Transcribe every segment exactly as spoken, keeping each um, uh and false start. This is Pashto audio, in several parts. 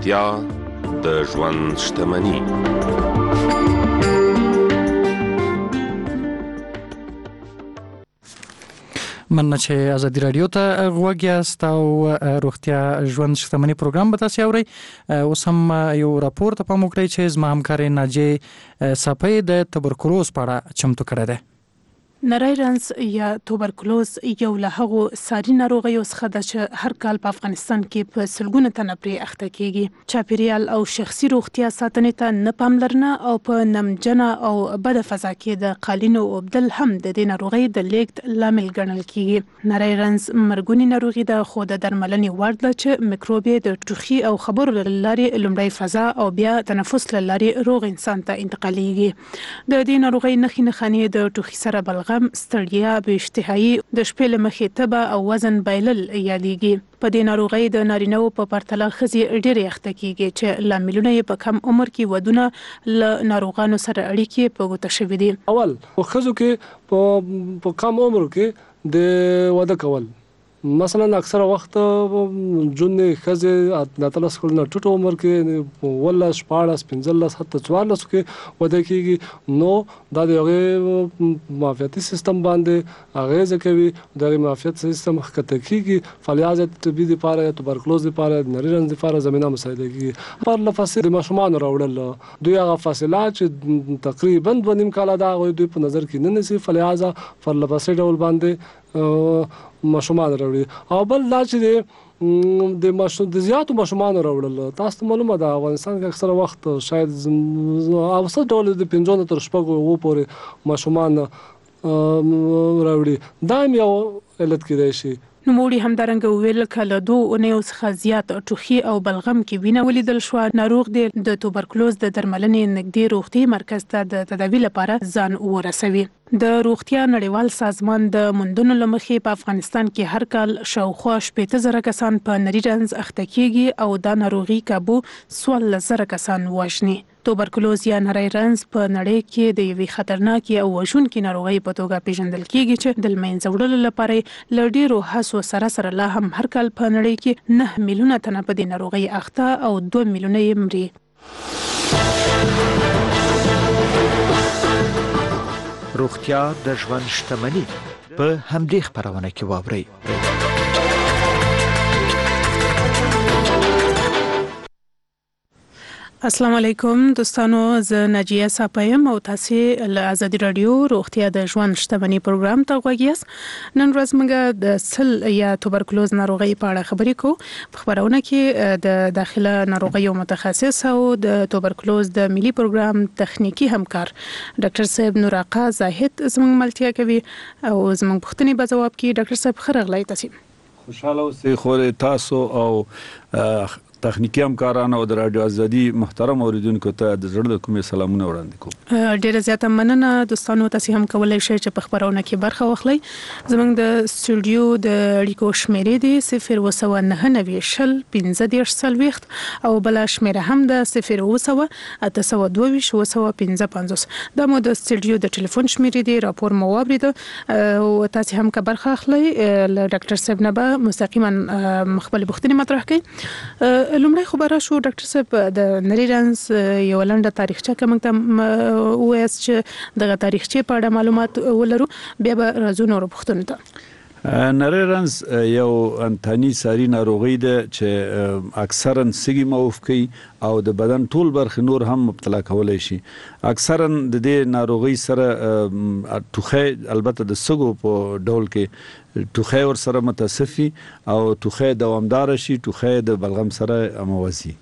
روغتیا د ژوند شتمني. مننه چې ازادي رادیو ته غوږ یاست او روغتیا ژوند شتمني پروګرام به تاسو اورئ. اوس هم یو راپور ته پام وکړئ چې زما همکار ناجیه صافی د تبرکلوز په اړه چمتو کړی دی. نری رنځ یا توبرکلوز یو له هغو ساري ناروغیو څخه ده چې هر کال په افغانستان کې په سلګونه تنه پرې اخته کیږي. چاپیریال او شخصي روغتیا ساتنې ته نه پاملرنه او په نمجنه او بده فضا کې د قالینو اوبدل هم د دې ناروغۍ د لیږد لامل ګڼل کیږي. نری رنځ مرګونی ناروغي ده، خو د درملنې وړ ده چې میکروب د ټوخي او خبرو له لارې لومړی فضا او بیا تنفس له لارې روغ انسان ته انتقالېږي. د دې ناروغۍ نښې نښانې د ټوخي سره بلغم، ستړیا، بې اشتهایي، د شپې له مخې تبه او وزن بایلل یادېږي. په دې ناروغۍ د نارینه‌وو په پرتله ښځې ډېرې اخته کیږي چې لاملونه یې په کم عمر کې ودونه له ناروغانو سره اړیکې په ګوته شوي دي. اول په ښځو کې په کم عمر کې د واده کول، مثلا اکثره وخت جونې ښځې د اتلس کلونو ټیټ عمر کې ولس شپاړس پنځلس حتی څوارلس کې واده کېږي، نو دا د هغې معافیتي سیستم باندې اغېزه کوي. د هغې معافیت سیستم ښکته کېږي، فلجات طبي دپاره یا توبرکلوز دپاره د نري رنځ دپاره زمینه مساعده کېږي. پرله فاصله د ماشومانو راوړل، دوی هغه فاصله چې تقریبا دوه نیم کاله ده هغوی دوی په نظر کې نه نیسي، فلجا پرله فاصله ډول باندې ماشومان راوړي. او بل دا چې د ماشوم د زیاتو ماشومان راوړل، تاسو ته معلومه ده افغانستان کې اکثره وخت شاید اوسط ډول د پنځو نه تر شپږو اوو پورې ماشومان راوړي. دا هم یو علت کېدای شي. نوموړي همدارنګه وویل که له دوه اونیو څخه زیات ټوخي او بلغم کې وینه ولیدل شوه، ناروغ دی د توبرکلوز د درملنې نږدې روغتي مرکز ته د تداوي لپاره ځان ورسوي. د روغتیا نړیوال سازمان د موندنو له مخې په افغانستان کې هر کال شاوخوا شپېته زره کسان په نري رنځ اخته کیږي او دا ناروغي کابو څوارلس زره کسان وژني. توبرکلوز یا نری رنځ په نړۍ کې د یوې خطرناکې او وژونکې ناروغۍ په توګه پیژندل کیږي چې د له منځه وړلو لپاره له ډېرو هڅو سره سره لا هم هر کال په نړۍ کې نه میلیونه تنه په دې ناروغۍ اخته او دوه میلیونه یې مري. روغتیا د ژوند شتمني په همدې خپرونه کې واورئ. السلام علیکم دوستانو، زه ناجیه صافی یم او تاسو له ازادي رادیو روغتیا د ژوند شتمني پروګرام ته غوږ یاست. نن ورځ موږ د سل یا توبرکلوز ناروغۍ په اړه خبرې کوو. په خبرونه کې د داخله ناروغیو متخصص او د توبرکلوز د ملي پروګرام تخنیکی همکار ډاکټر صاحب نور آقا زاهد زموږ ملتیا کوي او زموږ پوښتنې به ځواب کوي. ډاکټر صاحب ښه راغلی. تاسو خوشاله اوسئ. خو تاسو او تخنیکی همکاران او د رادیو ازادي محترم اوریدونکو ته د زړه له کومې سلامونه وړاندې کوم. ډیره زیاته مننه دوستانو. تاسو هم کولای شئ چې په خبرونه کې برخه واخلئ. زموږ د سټوډیو د اړیکو شمیرې دي صفر اووه سوه نهه نوي شل پنځه دېرش څلوېښت او بله شمیره هم د صفر اووه سوه اته سوه دوه ویشت اووه سوه پنځه پنځوس. دا مو د سټوډیو د ټلیفون شمیرې دي. راپور مو واورېده او تاسو هم که برخه اخلئ له ډاکټر صاحب نه به مستقیما خپلې پوښتنې مطرح کړئ. لومړی خو به راشو ډاکټر صاحب د نري رنځ یوه لنډه تاریخچه که موږ ته ووایاست چې دغه تاریخچې په اړه معلومات ولرو، بیا به راځو نورو پوښتنو ته. نری رنځ یو انتاني ساري ناروغي ده چې اکثرا سږي معاف کوي او د بدن ټول برخې نور هم مبتلا کولی شي. اکثرا د دې ناروغي سره ټوخی، البته د سږو په ډول کې ټوخی ور سره متصفي او ټوخی دوامدار شي، ټوخی د بلغم سره موازي.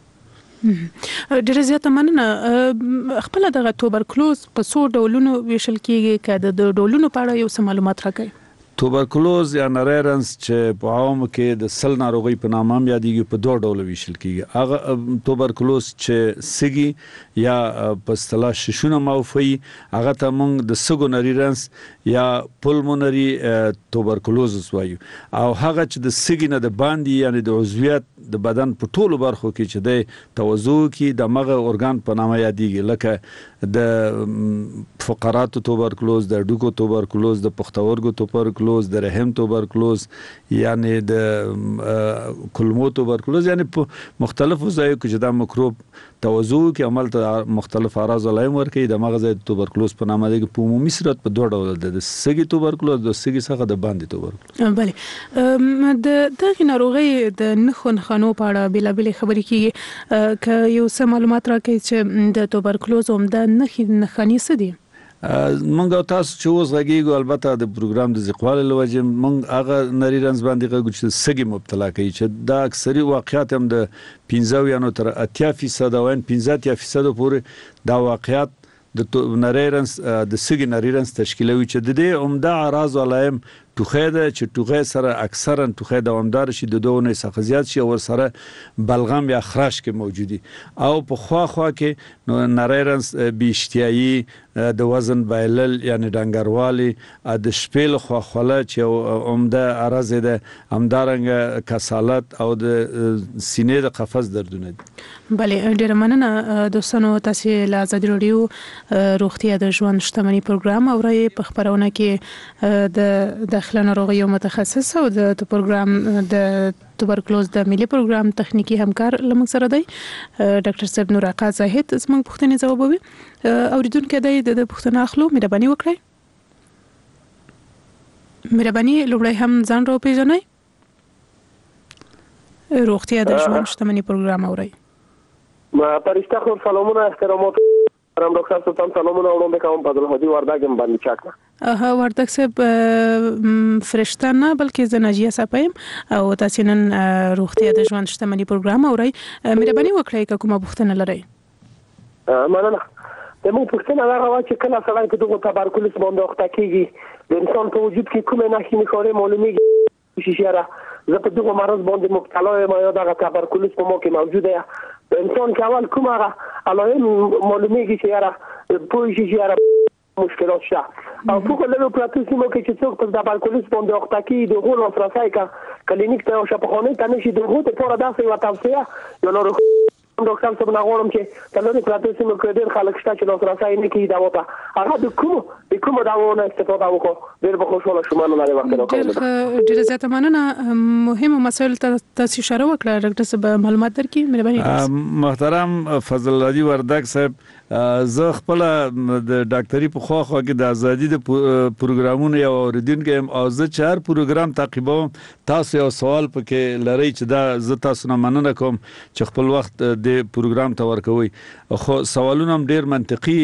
ډیره زیاته مننه. خپل دغه توبرکلوز په څو ډولونو ویشل کیږي؟ که د ډولونو په اړه یو څه معلومات راکړئ. توبرکلوز یا نری رنځ چې په عوامو کې د سل ناروغۍ په نامه هم یادېږي په دوه ډوله ویشل کیږي. هغه توبرکلوز چې سږي یا په اصطلاح ششونه معافوي هغه ته موږ د سږو نري رنځ یا پلمونري توبرکلوزس وایو، او هغه چې د سږي نه د باندې یعنی د عضویت د بدن په ټولو برخو کې چې د توضع کې د مغه ارګان په نامه یادېږي، لکه د فقراتو توبرکلوز، د ډوکو توبرکلوز، د پښتورګو توبرکلوز، توبرکلوز د رحم توبرکلوز یعنی د کولمو توبرکلوز یعنی په مختلفو ځایو کې چې دا مکروب توزع کې عمل ته مختلف اعراض علایم ورکوي د مغز توبرکلوز په نامه دی په عمومي صورت په دوه ډول ده د سږي توبرکلوز د سږي څخه د باندې توبرکلوز. بله د دغه ناروغي د نخو نخانو په اړه بېلابېلې خبرې کیږي که یو څه معلومات راکړئ چې د توبرکلوز عمده نښې نښانې څه دي؟ مونږ تاسو چې اوس غږیږو البته د پروګرام د زیقوالي له وجې مونږ هغه نری رنځ باندې غږو چې سږي مبتلا کوي چې دا اکثري واقعیات هم د پنځه یا نو تر اتیا فیصد او پنځه اتیا فیصد پورې دا واقعیات د نری رنځ د سږي نری رنځ تشکیلوي چې د دې عمده اعراض علایم ټوخی ده چې ټوخی سره اکثرا ټوخی دوامدار شي د دوه نه څخه زیات شي او سره بلغم یا خراش کې موجودي او په خوا خوا کې نو نری رنځ بیشتیایی د وزن بایلل یعنی ډنګروالي د شپېل خوا خوله چې عمده اعراض ده همدارنګه کسالت او د سینې د قفس دردونه دي. بله ډیره مننه دوستانو تاسو له ازادي رادیو روغتیا د ژوند شتمنۍ پروګرام اورئ په خبرونه کې د داخله ناروغیو متخصص او د پروګرام د توبرکلوز د ملي پروګرام تخنیکی همکار لمن سره دی ډاکټر صاحب نور آقا زاهد زموږ پوښتنې ځوابوي. اوریدونکو د د پوښتنه اخلو مهرباني وکړئ. مهرباني لومړی هم ځان را وپېژنئ. روغتیا د ژوند شتمنۍ پروګرام اورئ. ما پرشته خور سلامونه احترامات رام ډاکټر سلطان سلامونه وړاندې کوم په دغه وردګ باندې چاکه ها وردګ صاحب فرشته نه بلکې زه ناجیه صاحب او تاسو نن روغتیا د ژوند شتمنۍ پروګرام اورئ. مهرباني وکړئ کومه پوښتنه لرئ؟ مننه. د موږ پوښتنه دا راوړه چې کله سړی په دغه توبرکلوز باندې اخته کیږي د انسان په وجود کې کومه نښې نښانې معلومیږي چې شیاره زه په دغه مرض باندې مبتلا یم یا دغه توبرکلوز په ما کې موجوده ده انسان که اول کوم هغه علائم معلومیږي چې یاره پوه شي چې یاره مشکلات شته او فوق له پراتو سیمو کې چې څوک په توبرکلوز باندې اخته کیږي د غول لاسرسی کا کلینیک ته او شفاخانه ته نشي د غوته لپاره داسې یو توصیه یا نور ډاکټر صاحب نغواړم چې تلوري پراتو سیمو کې ډېر خلک شته چې لاسرسی نه کوي دوا ته هغه د کوم د کوم دواونه استفاده وکړو ډېر به خوشاله شوم نن لري وخت راکړم. ډېر زیاته مننه. مهمه مسایل تاسو اشاره وکړه ډاکټر صاحب معلومات درکې مهرباني. محترم فضل الله وردګ صاحب زه خپل د ډاکټري په خوا خوا کې د ازادي د پروګرامونو یو اوریدونکو یم او زه چار پروګرام تعقیبوم. تاسو یو سوال پکې لرئ چې دا زه تاسو نه مننه کوم چې خپل وخت د پروګرام ته ورکوي خو سوالونه هم ډیر منطقي.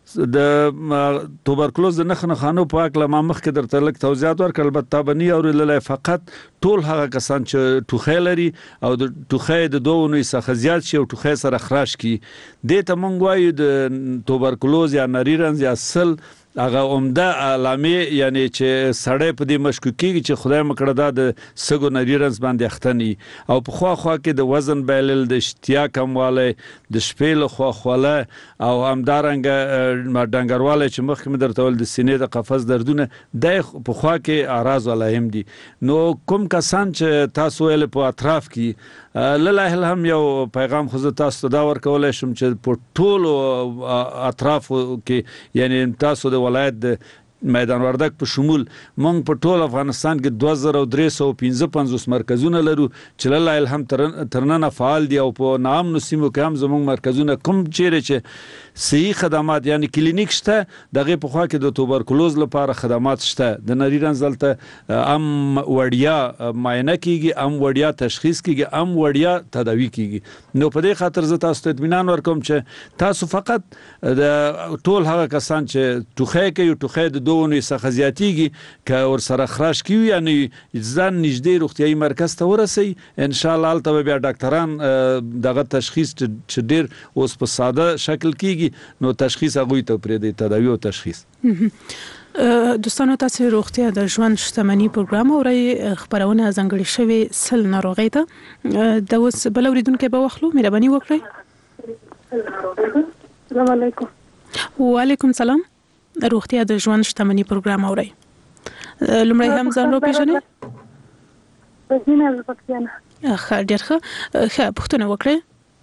د توبرکلوز د نښ نښانو په اړه ما مخکې درته لږ توضیحات ورکړل البته بني او للی فقط ټول هغه کسان چې ټوخی لري او د ټوخی د دوه نوي څخه زیات شي او ټوخی سره خراش کی دې ته مونږ وایو د توبرکلوز یا نری رنځ یا سل هغه عمده علامې یعنی چې سړی په دې مشکوک کیږي چې خدای مکړه دا د سږو نری رنځ باندې اختنی او په خوا خوا کې د وزن بایلل د اشتیا کموالی د شپې له خوا خوله او همدارنګه ډنګروالی چې مخکې مې درته ویل د سینې د قفس دردونه د په خوا کې اعراض علایم دي. نو کوم کسان چې تاسو ویل په اطراف کې لله الهم یو پیغام خو تاسو ته دا ورکولی شم چې په ټولو اطرافو کې یعنی تاسو د ولایت د میدان وردګ په شمول مونږ په ټول افغانستان کې دوه زره درې سوه پنځه پنځوس مرکزونه لرو چې لله الهم ترننه فعال دي او په نامنو سیمو کې هم زموږ مرکزونه کوم چیرې چې صحي خدمات یعنی کلینیک شته دغه په خوا کې د توبرکلوز لپاره خدمات شته د نری رنځ دلته ام وړیا معاینه کیږي ام وړیا تشخیص کیږي ام وړیا تداوی کیږي. نو په دې خاطر زه تاسو ته اطمینان ورکوم چې تاسو فقط د ټول هغه کسان چې ټوخی کوي ټوخی د دوه څخه زیاتیږي که ور سره خراش کیوي یعنی ځان نږدې روغتیايي مرکز ته ورسي ان شاء الله البته بیا ډاکټران دغه تشخیص چې ډیر اوس په ساده شکل کیږي نو تشخیص هغه ته پرې دی تداوی او تشخیص. دوستانو تاسو روغتیا د ژوند شتمنۍ پروګرام اورئ خبرونه ځانګړي شوی سل ناروغي ته د اوس بل اوریدونکو به واخلو مهرباني وکړئ. السلام علیکم. وعلیکم السلام. روغتیا د ژوند شتمنۍ پروګرام اورئ لومړی هم ځان وپېژنئ. بزینه از پکتیانه. ښه ډېر ښه ښه پوښتنه وکړئ.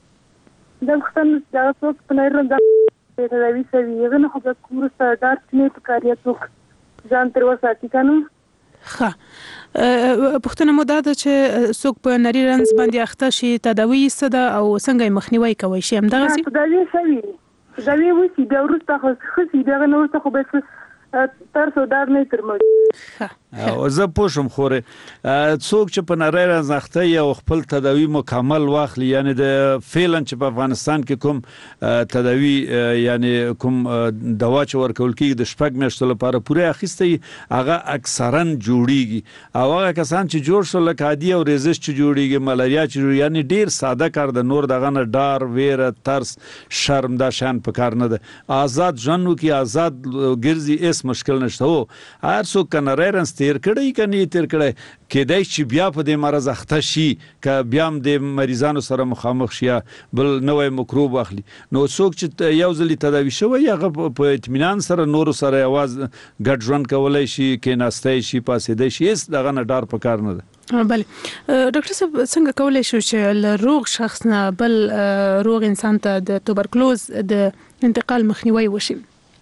د پوښتنې دغه څوک په نری رنځ تداوي شوي هغه نه خو د وروسته ډاکټر نه په کار یې څوک ځان تر وساتي که نه ښه پښتنه مو دا ده چې څوک په نری رنځ باندې اخته شي تداوی څه ده او څنګه مخنیوي کوي شي هم دغه څه تداوی شوی تداوی وسی بیا ورسته خو خسي دغه نو ورسته خو به تر څو دار نه تر مو او زه پوښم خوره څوک چې په نری رنځ اخته یو خپل تداوی مکمل واخلي یعنی د فعلا چې په افغانستان کې کوم تداوی یعنی کوم دوا چې ورکول کیږي د شپږ میاشتو لپاره پوره اخیستي هغه اکثرا جوړیږي او هغه کسان چې جوړ شول لکه عادي او ریزش چې جوړیږي ملاریا چې جوړیږي یعنی ډیر ساده کار د نور دغه نه ډار ویره ترس شرم دا شان په کار نه ده آزاد ژوند کی آزاد ګرځي اس مشکل نشته وو هر څوک کنه رنس تیر کړی کني تیر کړی کېدای چې بیا په دې مرز اخته شي ک بیا هم د مریضانو سره مخامخ شي بل نوې مکروب اخلي نو څوک چې یو ځلې تداوی شوی هغه په اطمینان سره نور سره आवाज ګډ ژوند کولای شي کې ناستای شي پاسېدای شي هیڅ دغه نه ډار پکار نه ده بله ډاکټر صاحب څنګه کولای شو چې روغ شخص نه بل روغ انسان ته د توبرکلوز د انتقال مخنیوي وشي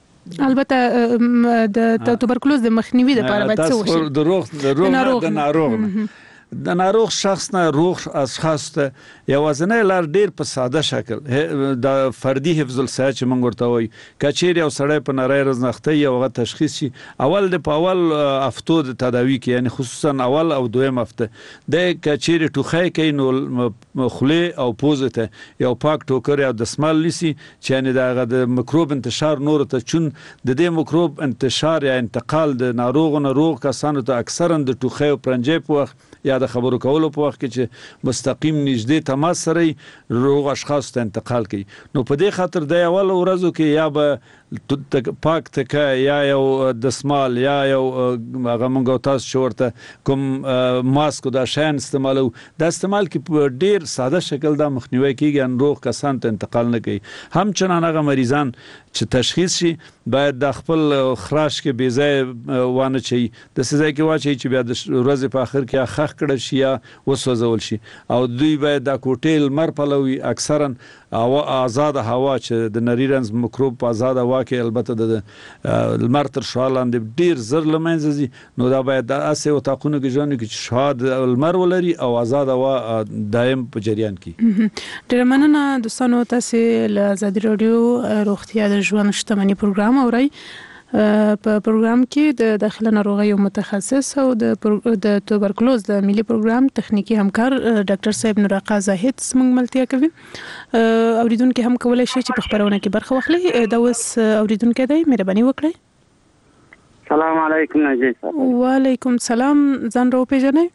البته د توبرکلوز د مخنیوي لپاره باید څه وشي د روغ د روغ د ناروغ د ناروغ شخص نه روغ اشخاص ته یوازنه لار ډیر په ساده شکل د فردي حفظ الصحه چې موږ ورته وایي کچېر یو سړی په نری رنځ اخته یو غو تشخیص شي اول د په اول هفتو د تداوی کې یعنی خصوصا اول او دویم هفته د کچېر ټوخی کې نو خله او پوزه ته یو پاک ټوکر او د سمال لسی چې یعنی دغه د مکروب انتشار نور ته چون د دې مکروب انتشار یا انتقال د ناروغونو روغ کسانو ته اکثرا د ټوخی او پرنجې په وخت یا د خبرو کولو په وخت کې چې مستقیم نږدې تماس سره روغ اشخاص ته انتقال کوي نو په دې خاطر د اول ورځو کې یا به پاک تکه یا یو دسمال یا یو هغه مونږ تاسو شورته کوم ماسک دا شین استعمالو دا استعمال کې په ډیر ساده شکل دا مخنیوي کیږي ان روغ کسان ته انتقال نه کوي هم چنان هغه مریضان چې تشخیص شي باید د خپل خراش کې بې ځای وانه چي د سزا کې واچي چې بیا د ورځې په اخر کې خخ کړه شي یا وسوځول شي او دوی باید د کوټیل مرپلوي اکثرا او آزاد هوا چې د نری رنځ مکروب په آزاد هوا کې البته د لمر تر شالاندې ډیر زر لمنځي نو دا باید د اسه او تاقونه کې ژوند کې شاد لمر ولري او آزاد هوا دائم په جریان کې ډیر مننه دوستانو تاسو له آزادي رادیو روغتیا د ژوند شتمنۍ پروګرام اورئ په پروګرام کې د داخله ناروغیو متخصص او د د توبرکلوز د ملي پروګرام تخنیکی همکار ډاکټر صاحب نورقا زاهد څنګه ملتیا کوي اوریدونکو هم کولای شي چې په خبرونه کې برخه واخلي دا اوس اوریدونکو دی مهرباني وکړئ سلام علیکم نجی صاحب وعلیکم سلام ځان راو پیژنئ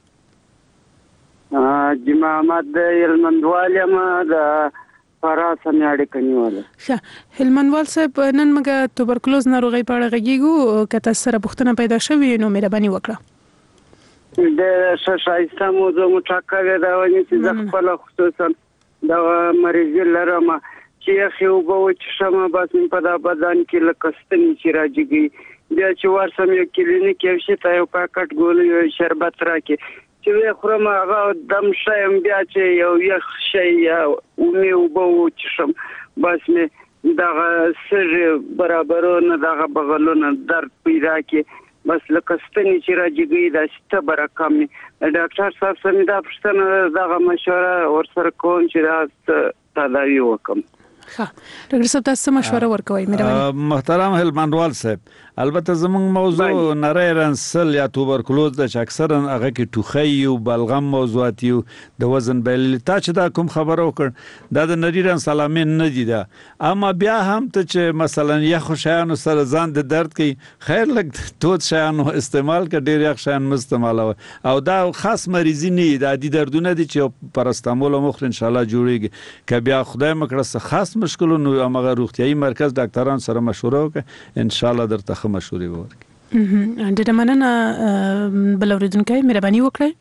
جمع احمد هلمندوال یم د فراه سمیاړي کنيواله ښه هلمندوال صاحب نن موږ توبرکلوز ناروغي په اړه غږیږو کته سره پوښتنه پیدا شوې نو مهرباني وکړه د شایسته موضوع مټاکوي دا ونی چې خپل خصوصا دا مریض لرم چې خو به چې شمه بس په دا بدن کې لکستنی چې راځي بیا چې ورسم یو کلینیک یو شي ته یو پاکټ ګولې یو شربت راکې چې وې خورم هغه دم شایم بیا چې یو یخ شي یا اومه وبو چې شم بس مې دا سر برابرونه دا بغلونه درد پیدا کې بس لکه ستنی چې راځي دا ست برکم ډاکټر صاحب سم دا پښتنه دا مشوره ورسره کوم چې دا تداوی وکم ها ډاکټر صاحب تاسو مشوره ورکوي مهرباني محترم هلمندوال صاحب البته زمونږ موضوع نری رنسل یا توبرکلوز د اکثرا هغه کې ټوخی او بلغم موضوعات یو د وزن بیل تا چې دا کوم خبرو کړ دا د نری رنس علامې نه دي دا اما بیا هم ته چې مثلا یخ شایانو سره ځان د درد کوي خیر لګ توت شایانو استعمال ک ډیر یخ شایان مستعمل او دا خاص مریضی نه د عادي دردونه دي چې پرستامول مخ ان شاء الله جوړیږي ک بیا خدای مکړه خاص مشکلونه هغه روغتيایي مرکز ډاکټران سره مشوره وکړي ان شاء الله درته مشورې ورکړي ډېر مننه بل اوریدونکو مهرباني وکړئ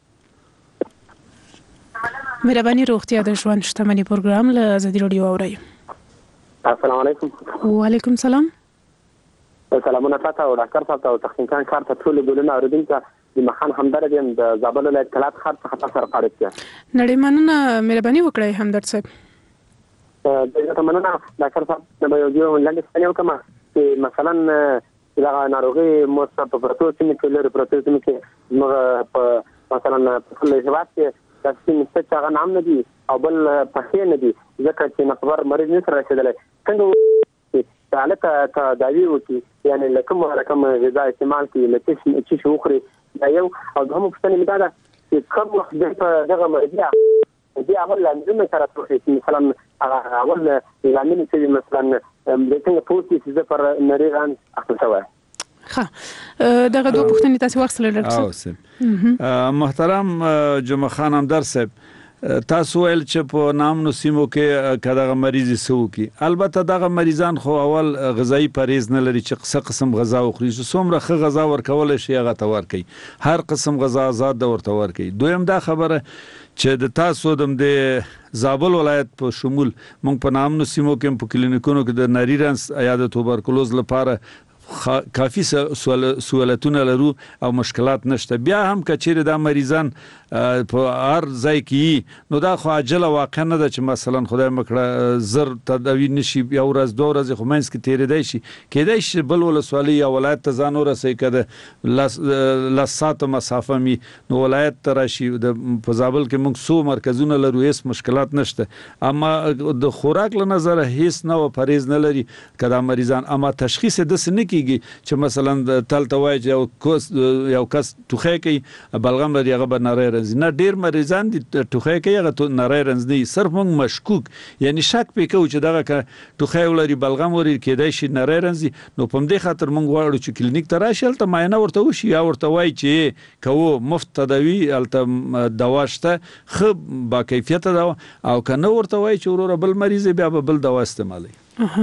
مهرباني روغتیا د ژوند شتمنۍ پروګرام له آزادي رادیو اورئ السلام علیکم وعلیکم سلام سلامونه تاسو او ډاکټر صاحب او تخنیکان کار ته ټول ګلونه اوریدونکو د مخان همدرد یم د زابل ولایت کلات خاص خطر سره فارغ یم نړۍ مننه مهرباني وکړئ همدرد صاحب د مننه ډاکټر صاحب د یو لاندې څنګه وکم چې مثلا دا ناروغي مو په پروتو سیمه کې لري پروتو سیمه کې موږ په مثلا په لږات کې تاسو مست څنګه نام نه دي او بل پخې نه دي ځکه چې نخبر مریض نه سره رسیدلای څنګه تعلق تداوی وکي یعنی لکه رقم غذا استعمال کوي لکه چې شو خوري دا یو او هم په ستنې مداده چې کوم وخت د دغه مریض دي اول لازم سره توخي مثلا اول لامل چې مثلا د څنګه پوسټ چې پر نریغان اخته شوی ها دغه دوه پوښتنې تاسو واخلئ ډاکټر محترم جمعه خان همدر صاحب تاسو ول چې په نامنو سیمو کې کداغه مریض سو کی البته دغه مریضان خو اول غذایی پرهیز نه لري چې څه قسم غذا وخوري څومره خه غذا ورکول شي هغه تور کوي هر قسم غذا آزاد ورته ور کوي دویم دا خبره چې د تاسو د زابل ولایت په شمول مونږ په نامنو سیمو کې په کلینیکونو کې د نریرنس یا د توبرکلوز لپاره کافی سوالتونه لرو او مشکلات نشته بیا هم کچېره د مریضان په هر ځای کې نو دا خو عاجله واقع نه ده چې مثلا خدای مکړه زر تداوی نشي یو ورځ دوه ورځې خو منځ کې تیرېدای شي کېدای شي بل ولسوالۍ یا ولایت ته ځان ورسوي کده لاس ساعته مسافه می نو ولایت ته راشي د په زابل کې موږ څو مرکزونه لرو هیڅ مشکلات نشته اما د خوراک له نظره هیڅ نو پرهیز نه لري کدا مریضان اما تشخیص د سنکی چې مثلا تلته وای چې یو کس یو کس توخه کوي بلغم لري هغه به نری رنځ نه ډیر مریضان دي توخه کوي هغه نری رنځ نه صرف موږ مشکوک یعنی شک پکې چې دغه توخه ولري بلغم وري کېدای شي نری رنځ نو په دې خاطر موږ غواړو چې کلینیک ته راشي تل معاینه ورته وشي یا ورته وای چې کوو مفت تداوی الته دوا شته خو با کیفیت دوا او کنه ورته وای چې ورور بل مریض بیا بل دوا استعمالي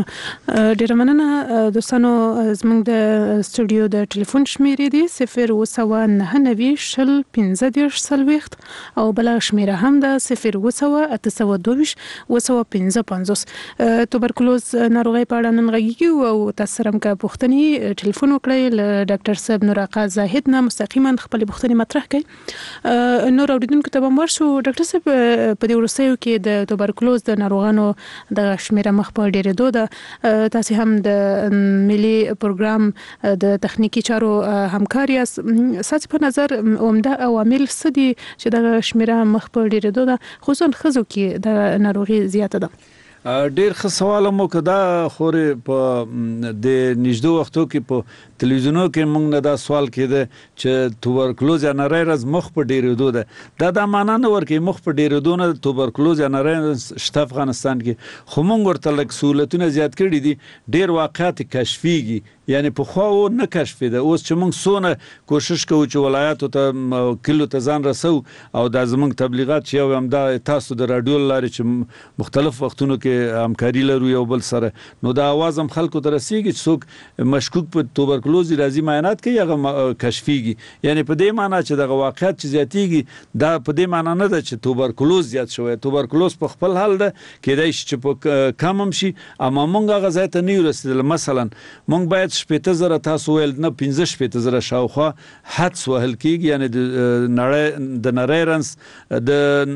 ډیره مننه دوستانو زموږ د سټوډیو د ټلیفون شمیرې دي صفر اوسه نهه نوي شل پنځه دېرش څلوېښت او بل شمیره هم ده صفر اوسه اته سوه دوه ویشت اوسه پنځه پنځوس توبرکلوز ناروغۍ په اړه نن غږیږو او تاسو سره هم که پوښتنې ټلیفون وکړئ له ډاکټر صاحب نور آقا زاهد نه مستقیما خپلې پوښتنې مطرح کړئ نور اوریدونکو ته به هم ورشو ډاکټر صاحب په دې وروستیو کې د توبرکلوز د ناروغانو دغه شمیره مخ په ډېرېدو ده تاسو هم د ملي پروګرام د تخنیکی چارو همکاري اساس په نظر عمده عوامل څه دي چې د شمیره مخ په ډېرېدو ده خصوصا ښځو کې د ناروغي زیاته ده ډیر ښه سوال مو کدا خوري په د نږدې وختو کې په تلویزیونو کې موږ نه دا سوال کېده چې توبرکلوز یا نری رنځ مخ په ډېرېدو ده دا د معنا نه ورکې مخ په ډېرېدو نه توبرکلوز یا نری رنځ شته افغانستان کې خو موږ ورته لږ سهولتونه زیات کړي دي ډیر واقعات کشفيږي یعنی په خو نه کشف ده اوس چې موږ سونه کوشش کوو چې ولایاتو ته کلو ته ځان رسو او د زموږ تبلیغات چې هم دا تاسو د رادیو لاري چې مختلف وختونو کې همکاري لرو یو بل سره نو دا आवाज هم خلکو ته رسیږي چې څوک مشکوک په توبرکلوز راځي معاینات کوي هغه کشفيږي یعنی په دې معنی چې د واقعیت چې زیاتېږي دا په دې معنی نه ده چې توبرکلوز زیات شوی توبرکلوز په خپل حال ده کېدای شي چې په کم هم شي اما موږ هغه ځای ته نه رسیدل مثلا موږ باید شپېته زره تاسو ویل نه پنځه شپېته زره شاوخوا حدس وهل کېږي یعنی د نړۍ د نری رنځ د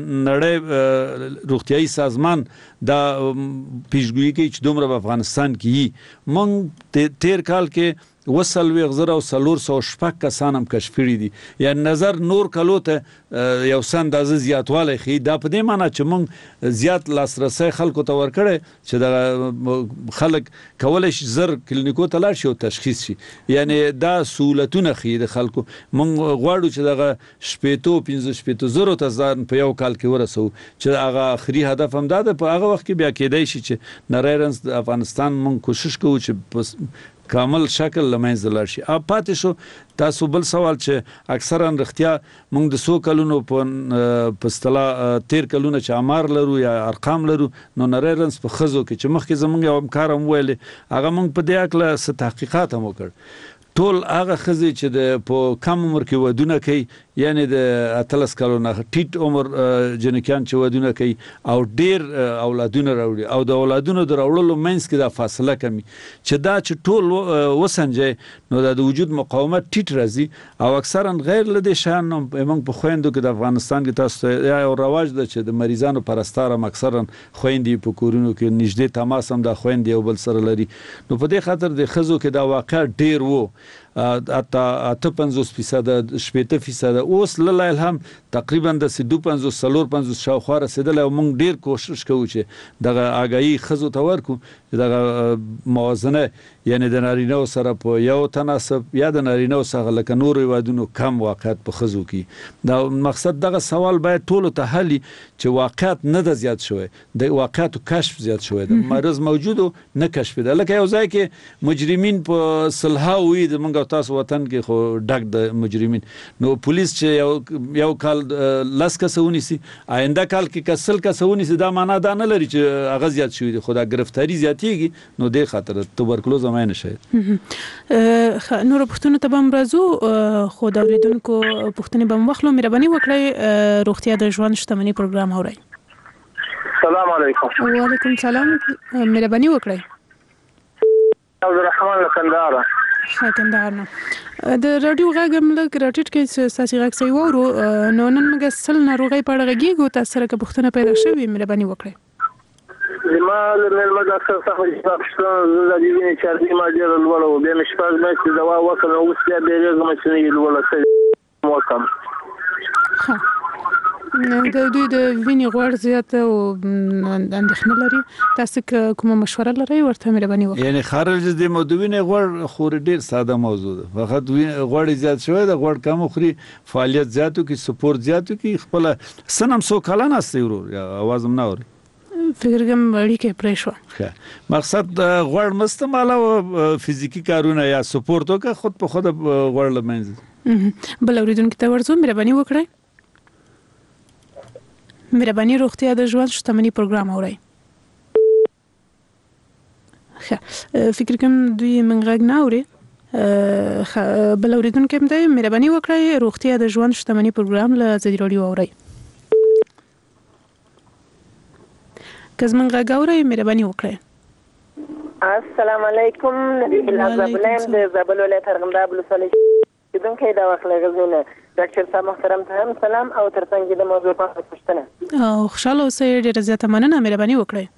نړۍ روغتیايي سازمان دا پیشګویي کوي چې دومره په افغانستان کې موږ تیر کال کې وسلوي غزر او سلور سو شپک کسان هم کشف کړي دي یا نظر نور کلو ته یو سند از زیاتواله خي دا په دې معنی چې موږ زیات لاسرسي خلکو ته ورکړي چې دا خلک کولای شي زر کلینیکو ته لاړ شي او تشخیص شي یعنی دا سہولتونه خي د خلکو موږ غواړو چې دا شپېتو پنځه شپېتو زرو ته ځان په یو کال کې ورسو چې هغه اخري هدف هم دا ده په هغه وخت کې بیا کېدای شي چې نری رنځ د افغانستان موږ کوشش کوو چې کامل شکل لمنځه لاړ شي ا پاتې شو تاسو بل سوال چې اکثرا رختیا موږ د سو کلونو په پستلا تیر کلونو چې امر لرو یا ارقام لرو نو نری رنځ په خزو کې چې مخکې زمونږ یو همکار هم ویل هغه موږ په دې اکله ست تحقیقات هم وکړ ټول هغه خزي چې د په کم عمر کې ودونه کوي یعنی د اتلس کلونو ټیټ عمر جنکیان چې ودونه کوي او ډیر اولادونه راوړي او د اولادونو د راوړلو منځ کې د فاصله کمی چې دا چې ټول وسنجي نو د وجود مقاومت ټیټ راځي او اکثرا غیر لدې شان موږ په خويندو کې د افغانستان کې تاسو یو رواج ده چې د مریضانو پرستاره اکثرا خويندې په کورونو کې نږدې تماس هم د خويندې او بل سره لري نو په دې خاطر د خزو کې دا واقع ډیر وو اته اته پنځوس فیصد شپږ فیصد اوس لله الهام تقریبا د سدو پنځوس سلور پنځوس شاوخوا رسیدل او موږ ډیر کوشش کوو چې دغه آگاهی خزو ته ورکو دغه موازنه یعنی د نارینه سره په یو تناسب یا د نارینه سره لکه نور وادونو کم واقعیت په خزو کې دا مقصد دغه سوال باید ټول ته حل چې واقعیت نه د زیات شوی د واقعیت کشف زیات شوی د مرز موجود نه کشف ده لکه یو ځای کې مجرمین په صلحه وي د منګو تاسو وطن کې خو ډک د مجرمین نو پولیس چې یو یو کال لاس کسونی سي آینده کال کې کسل کسونی سي دا معنا دا نه لري چې هغه زیات شوی دی خدا گرفتاری زیاتېږي نو د خاطر توبرکلوز ماینه شي نور پښتون ته بم راځو خو د اوریدونکو پښتني بم وخلو مهرباني وکړئ روغتیا د ژوند شتمنۍ پروګرام اورئ السلام علیکم وعلیکم السلام مهرباني وکړئ عبدالرحمن کندهار کندهار نه د رادیو غږ ملک راټیټ کې ساسي غږ سي وورو نو نن موږ سل ناروغي په اړه غږیږو تاسو سره که پښتنه پیدا شوی مهرباني وکړئ ما له ډاکټر څخه چې زه د دې چارجي ما ډیر لوړ او به مشپاز مې چې دوا وکړم او څه به ډیرغه مې نه لوړ څه موکم ها د دوی د وینې غوړ زیات او اندېښنه لري تاسو کومه مشوره لرئ ورته مهرباني وکړئ یعنی خارج د مدوینې غوړ خور ډیر ساده موضوع ده فقط غوړ زیات شوی د غوړ کم خوري فعالیت زیاتو کې سپورت زیاتو کې خپل سنم سو کلن استي ورو یا आवाज هم نه اوري فکر کوم اړیکه کې پرې شو مقصد غوړ مستعمل او فزیکی کارونه یا سپورت وکړه خود په خود غوړ لمنځ بل اوریدونکو ته ورځو مهرباني وکړئ مهرباني روغتیا د ژوند شتمنۍ پروګرام اورئ فکر کوم دوی منغږ نه اوري بل اوریدونکو ته مهرباني وکړئ روغتیا د ژوند شتمنۍ پروګرام له ازادي رادیو اورئ کزمن غاوري مهرباني وکړئ السلام علیکم نبی الله زبلم د زبل ولایت ارغنداب ولسوالۍ دونکو دا وخت لګزونه ډاکټر صاحب محترم ته هم سلام او ترڅنګ د موضوع په اړه پوښتنه او خوشاله اوسئ ډیره زیاته مننه مهرباني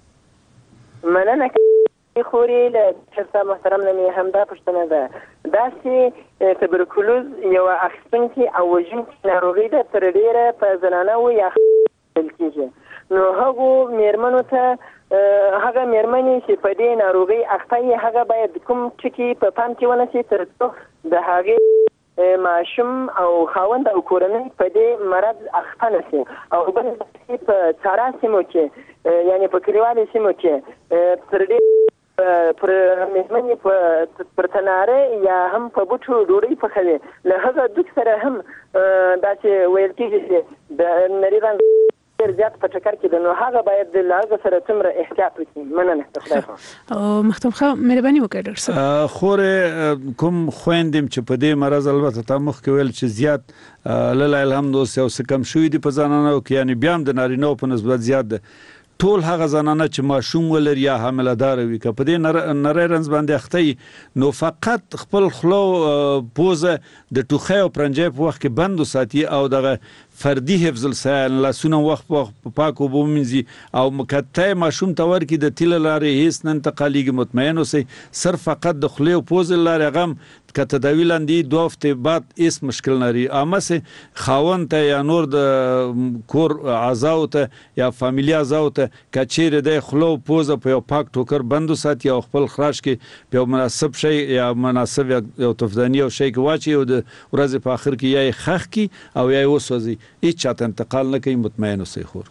وکړئ مننه خوري له ډاکټر صاحب محترم نه هم دا پوښتنه ده دا چې تبرکلوز یو اخستونکي او وژونکي ناروغي ده تر ډیره په زنانه و یا کېږي نو هغه میرمنو ته هغه میرمنې چې په دې ناروغي اخته یې هغه باید کوم ټکي په پام کې ونیسي ترڅو د هغې ماشوم او خاوند او کورنۍ په دې مرض اخته نشي او بل په څارا سیمو کې یعنی په کلیوالي سیمو کې تر دې پر میرمنې په پر تناره یا هم په بوټو ډوډۍ پخوي له هغه دوک سره هم دا چې ویل کېږي چې د نری رنګ ډیر زیات په ټکر کې د نو هغه باید د لاغه سره څومره احتیاط وکړي مننه خدای او مختم خو مهرباني وکړئ ډاکټر صاحب خور کوم خويندم چې په دې مرز البته تا مخ کې ویل چې زیات لله الحمد او سکم شوې دي په ځانانو کې یعنی بیا هم د نارینه په نسبت زیات ده ټول هغه زنانه چې ماشوم ولر یا حامله دار وي که په دې نری رنز باندې اخته نو فقط خپل خلو پوزه د ټوخه او پرنجې په وخت کې بند وساتي او دغه فردي حفظ السائل لاسونه وخت په پاکو بومنځي او مکته ماشوم تور کې د تل لارې هیڅ نه انتقالېږي مطمئن اوسئ صرف فقط د خلی او پوز لارې غم که تداوی لاندې دوه هفته بعد هیڅ مشکل نه لري اما سه خاوند ته یا نور د کور اعضاء ته یا فامیلی اعضاء ته کچېره د خلو پوز په یو پاک ټوکر بند وساتي او خپل خراش کې په مناسب شی یا مناسب یو تفدانی او شی کې واچي او د ورځې په اخر کې یا خخ کی او یا وسوځي هیڅ چاته انتقال نه کوي مطمئن اوسئ خور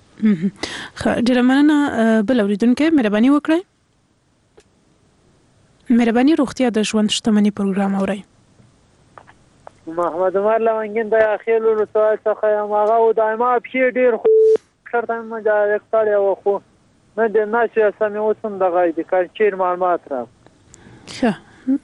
ډیره مننه بل اوریدونکو مهرباني وکړئ مهرباني روغتیا د ژوند شتمنۍ پروګرام اورئ محمد عمر لونګین د اخیل رسول څخه ماغه او دایمه په ډیر شرط هم د اکټاړي او خو نه د ناشې سمې اوسم دغه د کارچیر معلومات را ښه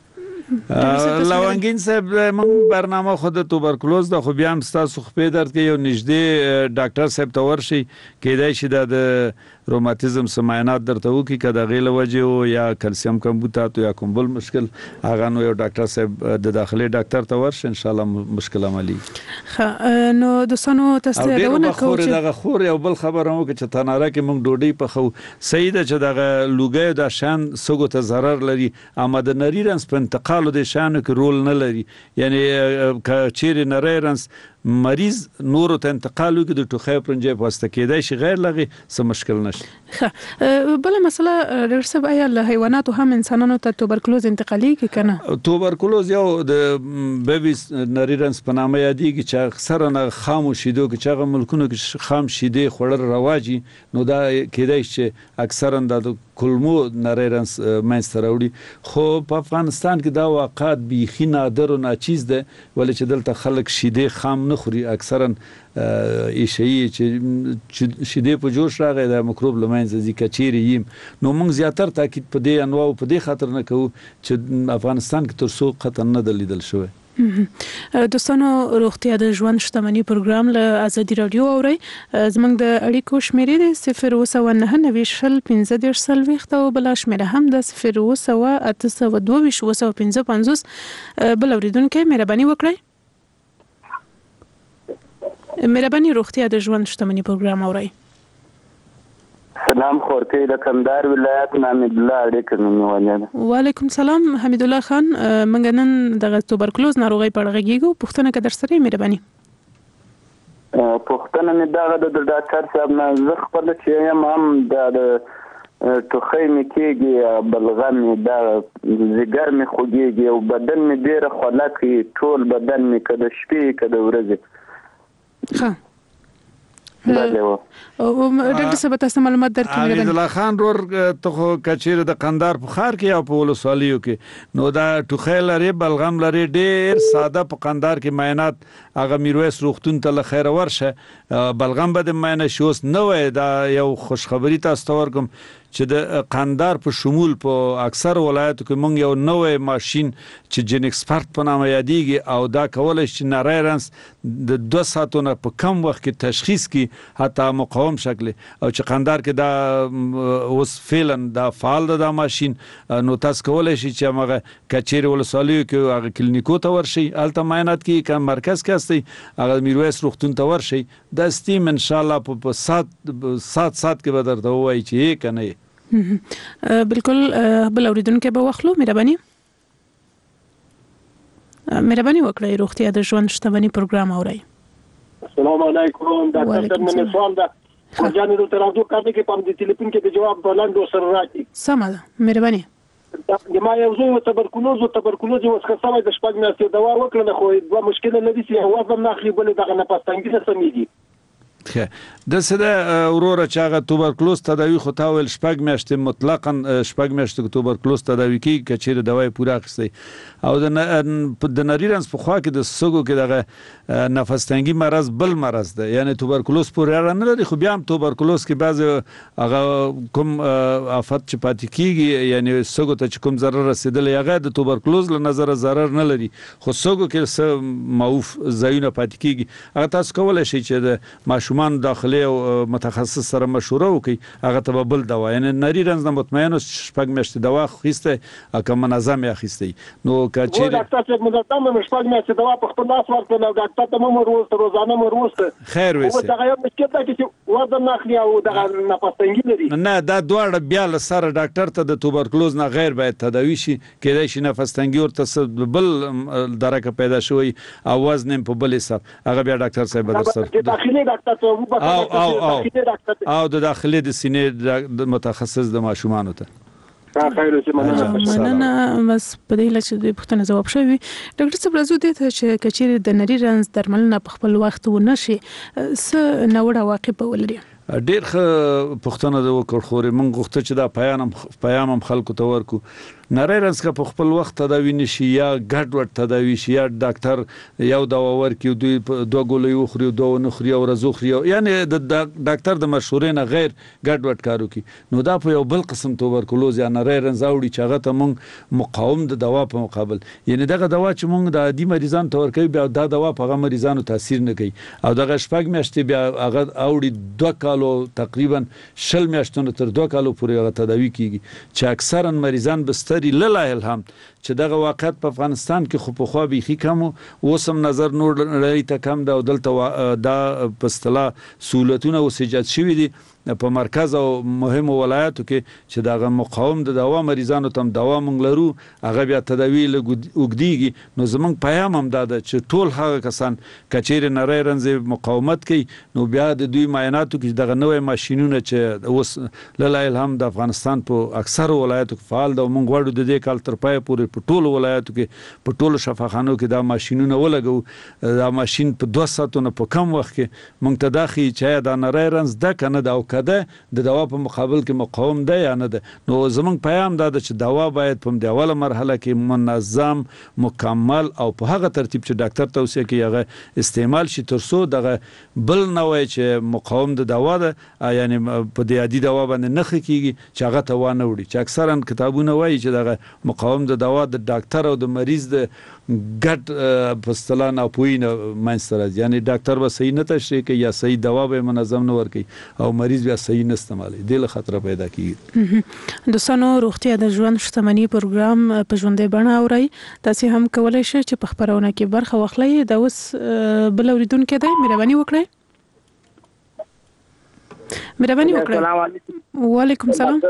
لونګین صاحب موږ برنامه خود توبرکلوز د خو بیا هم تاسو خپې درد کې یو نږدې ډاکټر صاحب ته ورشي کېدای شي د روماتیزم سماینات درته وکي کدا غیله وجه او یا کلسیم کمبوتات یا کوم بل مشکل هغه نو یو ډاکټر صاحب د داخلي ډاکټر ته ورشي ان شاء الله مشکل عملی نو د سنو تستهدونه کوچ دغه خور یو بل خبره مو چې تناره کې موږ ډوډۍ په خو سید چې دغه لوګي د شان سګو ته zarar لري اما د نری رنس په انتقال انتقال د شانو کې رول نه لري. یعنی که چیرې نری رنس مریض نورو ته انتقال وکړي د ټوخی پرنجې په واسطه کېدای شي غیر لغې څه مشکل نشته. ښه بله مسله ډاکټر صاحب آیا له حیواناتو هم انسانانو ته توبرکلوز انتقالیږي که نه؟ توبرکلوز یو د بیبیز نری رنس په نامه یادېږي چې اکثرا هغه خامو شیدو کې چې هغه ملکونو کې خام شیدې خوړل رواج وي نو دا کېدای شي چې اکثرا د کولمو نری رنس منځته راوړي. خو په افغانستان کې دا واقعات بیخي نادر و ناچیز ده ولې چې دلته خلک شیدې خام نه خوري اکثرا ایشي چې شیدې په جوش راغی د مکروب له منځه ځي که چیرې یم نو موږ زیاتر تاکید په دې انواعو په دې خاطر نه کوو چې افغانستان کې تر څو قطعا نه ده لیدل شوی. دوستانو روغتیا د ژوند شتمني پروګرام له ازادي راډیو اورئ. زموږ د اړیکو شمیرې د صفر اووه سوه نهه نوي شل پنځه دېرش څلوېښت او بله شمیره هم د صفر اووه سوه اته سوه دوه ویشت اووه سوه پنځه پنځوس. بل اورېدونکی مهرباني وکړئ. مهرباني روغتیا د ژوند شتمني پروګرام اورئ. سلام خورکۍ د کندهار ولایت نه حمید الله اړیکه مې نیولې ده. وعلیکم سلام حمید الله خان. موږ نن د توبرکلوز ناروغۍ په اړه غږیږو. پوښتنه که درسره یې مهرباني. پوښتنه مې دغه د ډاکټر صاحب نه زه خپله چې یم هم د ټوخی مې کېږي بلغم مې دا ځیګر مې خوږېږي او بدن مې ډېره خوله کوي ټول بدن مې که د شپې که د ورځې. ښه ډاکټر صاحب تاسو معلومات درکړئ. حمید الله خان رور ته خو کچیر د قندار په ښار کې یا په ولسوالیو کې نو دا ټوخی لري بلغم لري ډېر ساده په قندار کې معاینات هغه میرویس روغتون ته له خیره ورشه بلغم به د معاینه شي اوس نه وای دا یو خوشخبري تاسو ته ورکوم چې د قندار په شمول په اکثر ولایتو کې مونږ یو نوې ماشين چې جن ایکسپرت په نامه یادېږي او دا کولای شي نری رنس د دوه ساعتونو په کم وخت کې تشخیص کړي حتی مقاوم شکل او چې قندار کې دا اوس فعلا دا فعال ده دا ماشين نو تاسو کولای شي چې هغه کچیر ولسوالیو کې هغه کلینیکو ته ورشي الته معاینات کې کوم مرکز کې هستي هغه میرویس روغتون ته ورشي دا ستیم ان شاء الله په سات سات سات کې به درته وایي چې کنه بالکل. بل اوریدونکو به واخلو مهرباني مهرباني وکړئ. روغتیا د ژوند شتمني پروګرام اورئ. السلام علیکم ډاکټر صاحب نن سوال ده ځان نو تر اوسه کار کې په دې ټلیفون کې د جواب بلند سره راځي. سمه ده مهرباني. د ما یو زوی تبرکلوز او تبرکلوز او څه د شپږ میاشتې دوا وکړه خو دوه مشکل نه دي چې وزن نه اخلي بل دغه نه پستانګي سمېږي. د سده اورور چې هغه توبرکلوز تداوی خو تا ول شپږ میاشتې مطلقاً شپږ میاشتې توبرکلوز تداوی کی کچیر دوايي پوره اخستي او د د نری رنس په خوا کې د سګو کې دغه نفس تنګي مرض بل مرض ده یعنی توبرکلوز پورې نه لري خو بیا هم توبرکلوز کې بعض هغه کوم افت چې پاتې کیږي یعنی سګو ته کوم ضرر رسیدل هغه د توبرکلوز له نظر ضرر نه لري خو سګو کې څه معوف زایونه پاتې کیږي هغه تاسو کولای شئ چې د ماشومان داخلي او متخصص سره مشوره وکړي هغه ته بل دوا یعنی نری رنس نه مطمئن اوس شپږ میاشتې دوا خسته اکه منظم یې خسته نو کچې ډاکټر صاحب منظم مې شپږ میاشتې دوا په خپل لاس ورکړل او ډاکټر ته مې روزه روزانه مې روزه خیر وسه او دا یو مشکل ده چې وزن نه اخلي او دا نفسنګي لري نه دا دواړه بیا له سره ډاکټر ته د توبرکلوز نه غیر باید تداوی شي کېدای شي نفسنګي ورته بل درکه پیدا شوی او وزن په بل حساب هغه بیا ډاکټر صاحب درسره داخلي ډاکټر او او او او د داخلي د سینې د متخصص د ماشومان ته مننه بس په دې لچ د پښتنه جواب شوی ډاکټر صاحب راځو دې ته چې کچېر د نری رنس درملنه په خپل وخت و نشي س نوړه واقع په ولري ډېر ښه پښتنه د وکړ خوري مونږ غوښته چې دا پیام پیام هم خلکو ته ورکو نری رنس کا په خپل وخت تداوی نشي یا ګډ وډ تداوی شي یا ډاکټر یو دوا ورکي دوی دوه ګولې وخوري دوه نه خوري او ورځو خوري یعنی د ډاکټر د مشورې نه غیر ګډ وډ کارو کی نو دا په یو بل قسم توبرکلوز یا نری رنس اوړي چې هغه ته مونږ مقاوم د دوا په مقابل یعنی دغه دوا چې مونږ د عادي مریضانو ته ورکوي بیا دا دوا په هغه مریضانو تاثیر نه کوي او دغه شپږ میاشتې بیا هغه اوړي دوه کالو تقریبا شل میاشتونو تر دوه کالو پورې هغه تداوی کیږي چې اکثرا مریضان بستری لله الحمد چې دغه واقعیت په افغانستان کې خو په خو بيخي کم اوس هم نظر نور لري ته کم دا دلته دا په اصطلاح سہولتونه اوس ایجاد شوي دي په مرکز او مهمو ولایتو کې چې دغه مقاوم د دوا مریضانو تم دوا مونږ لرو هغه بیا تداوی وګدیږي نو زمونږ پیغام هم دا ده چې ټول هغه کسان کچیر نری رنځ مقاومت کوي نو بیا د دوی معایناتو کې دغه نوې ماشينونه چې اوس لله الهام د افغانستان په اکثر ولایتو کې فعال ده مونږ غواړو د دې کال تر پای پورې په ټولو ولایتو کې په ټولو شفاخانو کې دا ماشينونه ولګو دا ماشين په دوه ساعتونو په کم وخت کې مونږ ته داخلي چې دا نری رنځ ده کنه دا ده د دوا په مقابل کې مقاوم ده یا نه ده نو زمونږ پیغام دا ده چې دوا باید په د اوله مرحله کې منظم مکمل او په هغه ترتیب چې ډاکټر توصیه کوي هغه استعمال شي تر څو دغه بل نه وای چې مقاوم د دوا ده یعنی په د عادي دوا باندې نه خکېږي چې هغه ته وانه وړي چې اکثرا کتابونه وایي چې دغه مقاوم د دوا د ډاکټر او د مریض د ګډ په اصطلاح نه پوینه منځ یعنی ډاکټر به صحیح نه تشریح کوي یا صحیح دوا به منظم نه ورکوي او مریض بیا صحیح نه استعمالوي د له خطر پیدا کیږي دوستانو روغتیا د ژوند شتمنۍ پروګرام په ژوندۍ بڼه اورئ تاسو هم کولای شئ چې په خبرونه کې برخه واخلئ دا اوس بل اوریدونکو دی مهرباني وکړئ مهرباني وکړئ السلام علیکم وعلیکم السلام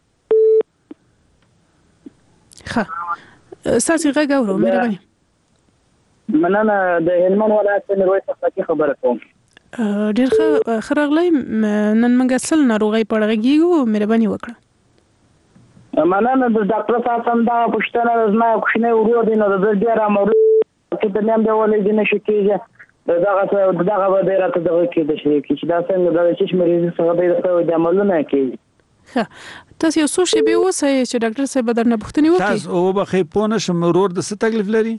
ښه ساسي غږ اورو مهرباني مننه د هلمند ولایت میرویس څخه خبره کوم ډیر ښه خرغلی نن موږ اصل ناروغي په اړه غږیږو مهرباني وکړه مننه د ډاکټر صاحب هم دا پوښتنه زما کوښنه ورو دي نو د دې را مور چې د نیم دی ولې دي نشي کېږي دغه دغه به ډیره ته دغه کې د شریک چې دا څنګه د چشم مریض څخه د عملونه کوي ښه تاسو یو څه شی به وسه چې ډاکټر صاحب درنه پوښتنه وکړي تاسو او به خې پونه شم ورور د څه تکلیف لري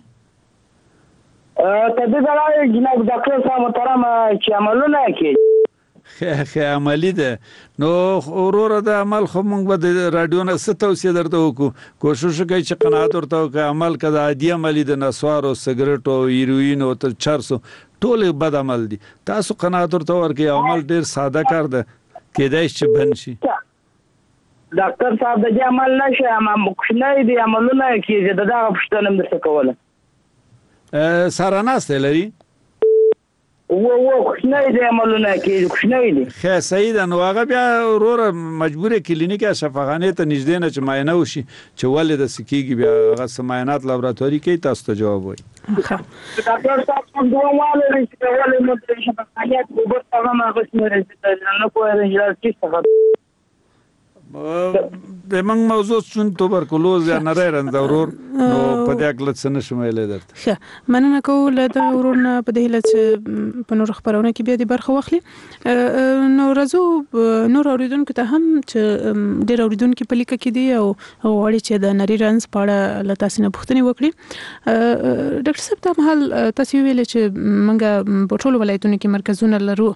ته دې راځي جناب ډاکټر صاحب محترم چې عملونه کوي خه عملی ده نو اورور د عمل خو موږ به د رادیو نه ست توصیه درته وکړو کوشش کوي چې قناعت ورته وکړي عمل کړه عادي عملی د نسوارو سیګریټ او هیروین او تر چارسو ټول بد عمل دي تاسو قناعت ورته ورکړي عمل ډیر ساده کار ده کېدای شي بن شي ډاکټر صاحب د عمل نشه ما مخنه دي عملونه کیږي دا د پښتنه مده کوله سره ناسته لري و و خوشنه دي عملونه کې خوشنه دي خیر صحیح ده نو هغه بیا ورور مجبوره کلینیک شفاخانه ته نږدې نه چې معاینه وشي چې ولې د سکیږي بیا هغه سماینات لابراتواري کې تاسو ته جواب وایي ډاکټر صاحب څنګه وایي چې ولې مو د شفاخانه په بل څه ما غوښنه راځي نه کوی رنجل کې د موږ موضوع چون توبرکلوز یا نری رنځ ورور نو په دې اکل څه نشم ویلای درته ښه مننه کوم له ورور نه په دې لچ په نور خبرونه کې بیا د برخه واخلي نو راځو نور اوریدونکو ته هم چې ډېر اوریدونکو په لیکه کې دي او غواړي چې د نری رنځ په اړه له تاسو نه پوښتنه وکړي ډاکټر صاحب ته مهال تاسو ویل چې موږ په ټولو ولایتونو کې مرکزونه لرو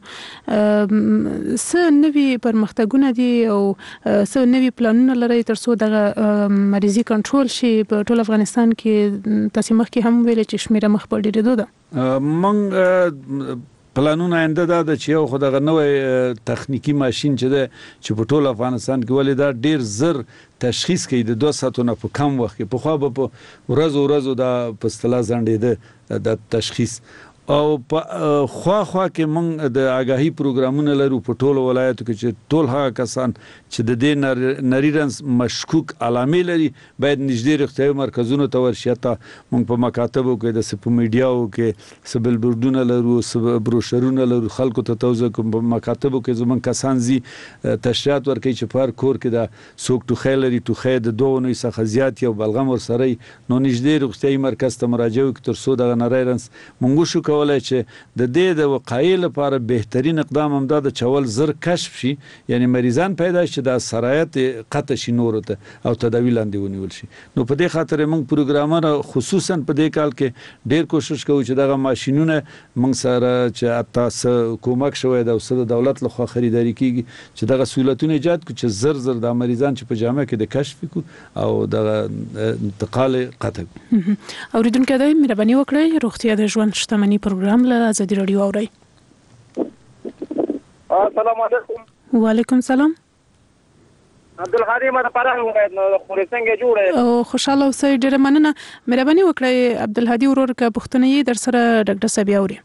څه نوي پرمختګونه دي او څه نوي پلانونه لري تر څو دغه مریضي کنټرول شي په ټول افغانستان کې تاسو مخکې هم ویل چې شمیره مخ په ډیرېدو ده مونږ پلانونه انده دا چې یو خو دغه نوې تخنیکی ماشين چې ده چې په ټول افغانستان کې ولې دا ډیر زر تشخیص کوي د دوه ساعتونو په کم وخت کې په خو به ورځ ورځ دا په اصطلاح ځنډېده د تشخیص او په خوا خوا کې موږ د آگاهی پروګرامونه لرو په ټولو ولایتو کې چې ټول هغه کسان چې د دې نری رنځ مشکوک علامې لري باید نږدې روغتیايي مرکزونو ته ورشي ته موږ په مکاتبو کې د سپ میډیاو کې سبل بورډونه لرو سب بروشرونه لرو خلکو ته توزیع کوم په مکاتبو کې زمون کسان زی تشریحات ورکوي چې پر کور کې د سوک ټوخی لري ټوخی د دوه نوي څخه زیات یو بلغم ورسره نو نږدې روغتیايي مرکز ته مراجعه وکړي تر څو د نری رنځ موږ شو ولای چې د دې د وقایې لپاره بهترین اقدام هم دا د چول زر کشف شي یعنی مریضان پیدا شي د سرایت قطع شي نور ته او تداوی لاندې ونیول شي نو په دې خاطر موږ پروګرامر خصوصا په دې کال کې ډیر کوشش کوو چې دغه ماشينونه موږ سره چې تاسو کومک شوي د اوسه دولت لخوا خریداري کیږي چې دغه سہولتونه ایجاد کړي چې زر زر د مریضان چې په جامعه کې د کشف کو او د انتقال قطع اوریدونکو د مهرباني وکړئ روغتیا د ژوند شتمنۍ پروګرام له ازادي رادیو اورئ السلام علیکم وعلیکم السلام عبدالغنی ما د فراه ولایت نو خوري څنګه جوړه او خوشاله اوسئ ډیره مننه مهرباني وکړئ عبدالهادي ورور که پوښتنه یې در سره ډاکټر صاحب اوري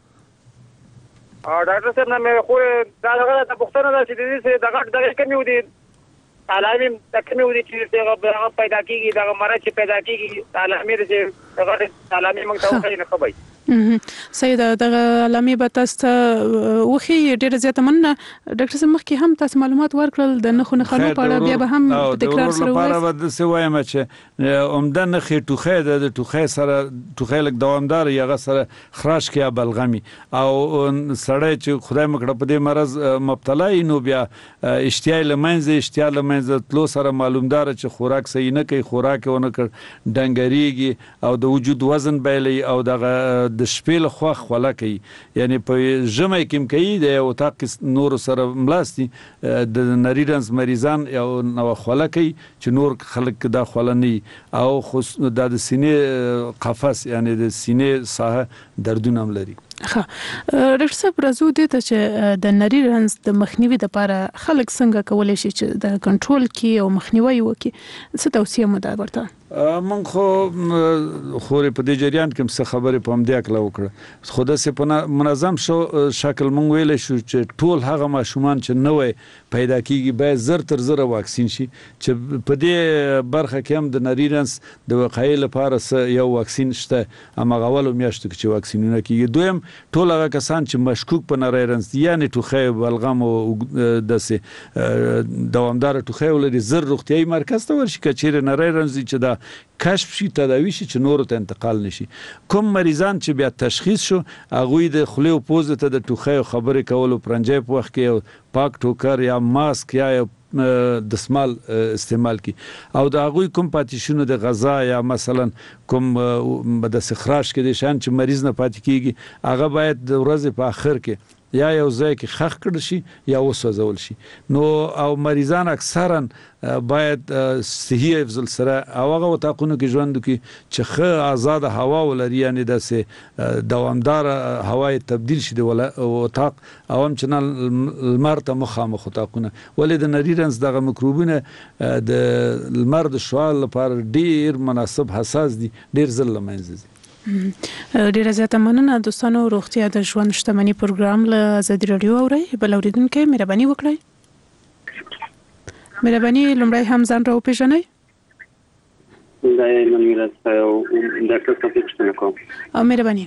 او ډاکټر صاحب نه مې خو دا دغه د پوښتنه ده چې د دې دغه دغه کمی ودی علامې د کمی ودی چې هغه پیدا کیږي دغه مرض چې پیدا کیږي علامې چې دغه علامې موږ ته وایي نه خبري سید دغه علامې به تاسو ته وخی ډیره زیاته مننه ډاکټر صاحب مخکې هم تاسو معلومات ورکړل د نخو نخانو په اړه بیا به هم تکرار سره وایي لپاره به څه وایم چې عمده نخې ټوخی د ټوخی سره ټوخی لک دوامدار یغه سره خراش کې بلغمي او سړی چې خدای مکړه په دې مرض مبتلا نو بیا اشتیا لمنځه اشتیا لمنځه تلو سره معلومدار چې خوراک صحیح نه کوي خوراک ونه کړ ډنګریږي او د وجود وزن بیلې او دغه د شپې له خوا خوله کوي یعنی په ژمي کې کوي د اتاق نور سره ملاستي د نریرنس مریضان او نو خوله کوي چې نور خلک دا خوله نه او خص د سینې قفس یعنی د سینې ساحه دردونه لري ها ډاکټر صاحب راځو دې ته چې د نریرنس د مخنیوي لپاره خلک څنګه کولای شي چې د کنټرول کې او مخنیوي وکړي څه توصیه مو ده ورته من خو خوري په دې جریان کې څه خبره په همدې اکلا وکړه خو د سپنا منظم شو شکل مونږ ویل شو چې ټول هغه ماشومان چې نوې پیدا کیږي به زر تر زر واکسین شي چې په دې برخه کې هم د نریرنس د وقایې لپاره یو واکسین شته اما غوالو میاشتو کې چې واکسینونه کیږي دویم ټول هغه کسان چې مشکوک په نریرنس یعنی ټوخی بلغم او دسه دوامدار ټوخی ولري زر روغتیايي مرکز ته ورشي کچېره نریرنس چې دا کشف شي تداوی شي چې نور ته انتقال نشي کوم مریضان چې بیا تشخیص شو هغه د خلی او پوز ته د ټوخی خبرې کول او پرنجې په وخت کې پاک ټوکر یا ماسک یا د سمال استعمال کی او د هغه کوم پاتیشونو د غذا یا مثلا کوم د سخراش کې د شان چې مریض نه پاتې کیږي هغه باید د ورځې په اخر کې یا یو ځای کې خخ کړ شي یا وسوځول شي نو او مریضان اکثرا باید صحي افضل سره او هغه وتاقونو کې ژوند کوي چې خه آزاد هوا ولري یعنی د سه دوامدار هوای تبديل شي د وتاق او هم چې المرته مخامخ وتاقونه ولې د نریرنس دغه مکروبونه د المرد شوال لپاره ډیر مناسب حساس دي ډیر زل لمنځي ډیره زیاته مننه دوستانو روغتیا د ژوند شتمنۍ پروګرام له آزادي رادیو اوري بل اوریدونکو مهرباني وکړئ مهرباني لمړی هم ځان راو پیژنئ دا یې منیرات او ډاکټر صاحب څنګه کوم او مهرباني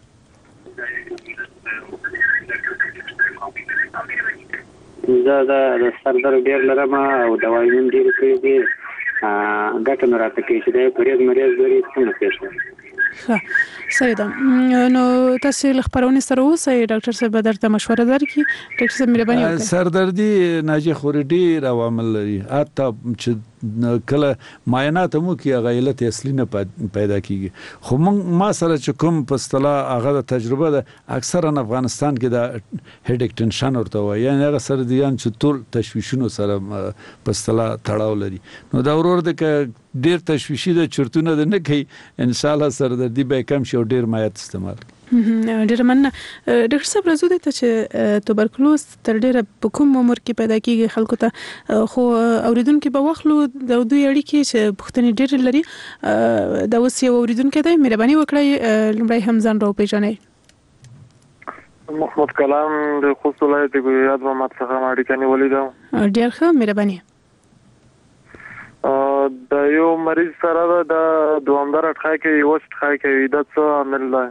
دا دا سر درد ډیر لرم او دوايونه ډیر کوي ګټه نه راته کوي چې دا پرېز مریض لري څنګه پیښه ها سیدا نو تاسو له خبرونه سره اوسئ ډاکټر صاحب درته مشوره درکړي ډاکټر صاحب مهرباني وکړئ سردردي ناجی خوري ډیر عوامل لري حتی چې کله معاینات مو کې غیلت اصلي نه پیدا کیږي خو ما سره چې کوم په اصطلاح هغه تجربه ده اکثرا افغانستان کې د هډیک ټنشن ورته وایي یعنی هغه سردیان چې ټول تشویشونو سره په اصطلاح تړاو لري نو دا ورور د ډیر تشویشي د چرتونه د نه کوي ان شاء الله سردردي به کم شي او ډیر مایات استعمال ډیر مننه ډاکټر صاحب راځو د ته چې توبرکلوز تر ډیره په کوم عمر کې پیدا کیږي خلکو ته خو اوریدونکو به وخلو د دوی اړیکې چې پښتني ډیر لري دا اوس یو اوریدونکو دی مهرباني وکړئ لمړی هم ځان راو پیژنئ محمد کلام د خوست ولایت د یاد محمد څخه اړیکه نیولې ده ډیر ښه مهرباني د یو مریض سره د دوامدار اټخای کې یو اټخای کې د څه عامل ده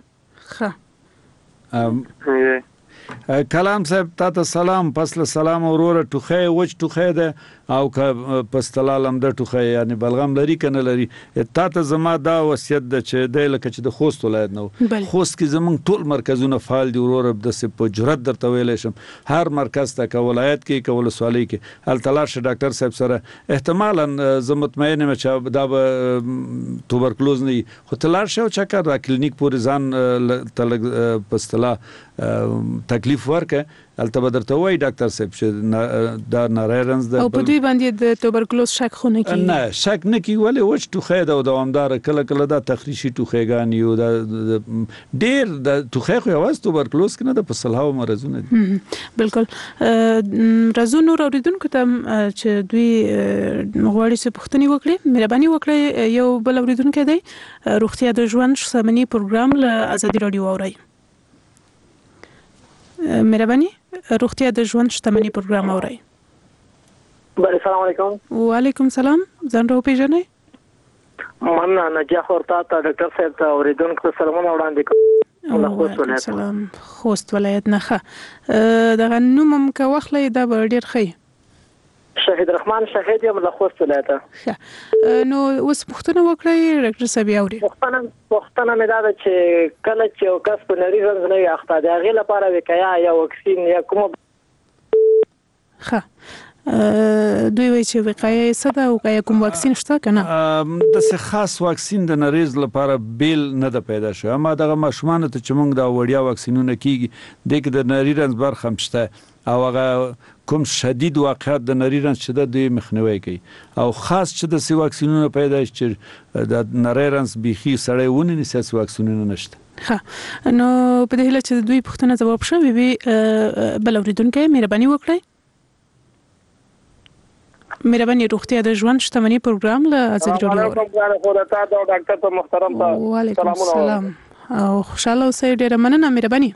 ښه کلام صاحب تاسو سلام پس له سلام وروره ټوخی وچ ټوخی ده او که پستلالم د ټوخی یعنی بلغم لري کنه لري تاسو زما دا وصیت ده چې د لکه چې د خوست ولایت نو خوست کې زمونږ ټول مرکزونه فعال دي وروره د سپ جرأت درته ویل شم هر مرکز ته که ولایت کې که ولسوالۍ کې هل تلاش ډاکټر صاحب سره احتمالاً زه مطمئن یم چې دا به توبرکلوز نه خو تلاش او چکر را کلینیک پورې ځان تلګ پستلا تکلیف ورکه البته به درته وایي ډاکټر صاحب چې دا نری رنز د او په دوی باندې د توبرکلوز شک خو نه کیږي نه شک نه کیږي ولې وچ ټوخی ده او دوامداره کله کله دا تخریشي ټوخیګان یو دا ډېر د ټوخی خو یوازې توبرکلوز کې نه ده په سلهاوو مرضونه دي بالکل راځو نور اورېدونکو ته چې دوی غواړي چې پوښتنې وکړي مهرباني وکړئ یو بل اورېدونکی دی روغتیا د ژوند شتمني پروګرام له ازادي راډیو اورئ مهرباني روغتیا د ژوند شتمني پروګرام اورئ بله سلام علیکم وعلیکم سلام ځان راو پیژنئ مننه نجاح ورته ته ډاکټر صاحب ته اورېدونکو ته سلامونه وړاندې کوم له خوست ولایت سلام خوست ولایت نه ښه دغه نوم هم که واخلئ دا به ډېر ښه شهید رحمان شهید یم له خوست ولایت ښه نو اوس پوښتنه وکړئ ډاکټر صاحب یې اوري پوښتنه پوښتنه مې دا ده چې کله چې یو کس په نري رنځ نه وي اخته د هغې لپاره وقایه یا واکسین یا کومه ښه دوی وایي چې وقایه یې څه ده او که کوم واکسین شته که نه داسې خاص واکسین د نریز لپاره بیل نه ده پیدا شوی اما دغه ماشومانو ته چې موږ دا وړیا واکسینونه کیږي دې کې د نري رنځ برخه هم شته او هغه کوم شدید واقعات د نری رنځ چې د دوی مخنیوي کوي او خاص چې د سی واکسینونه پیدا شي چې د نری رنځ بیخي سړی ونه نیسي چې واکسینونه نشته ښه نو په دې هیله چې دوی پوښتنه ځواب شوې وي بل اورېدونکی مهرباني وکړئ مهرباني روغتیا د ژوند شتمني پروګرام له ازادي راډیو وعلیکم السلام او خوشاله اوسئ ډېره مننه مهرباني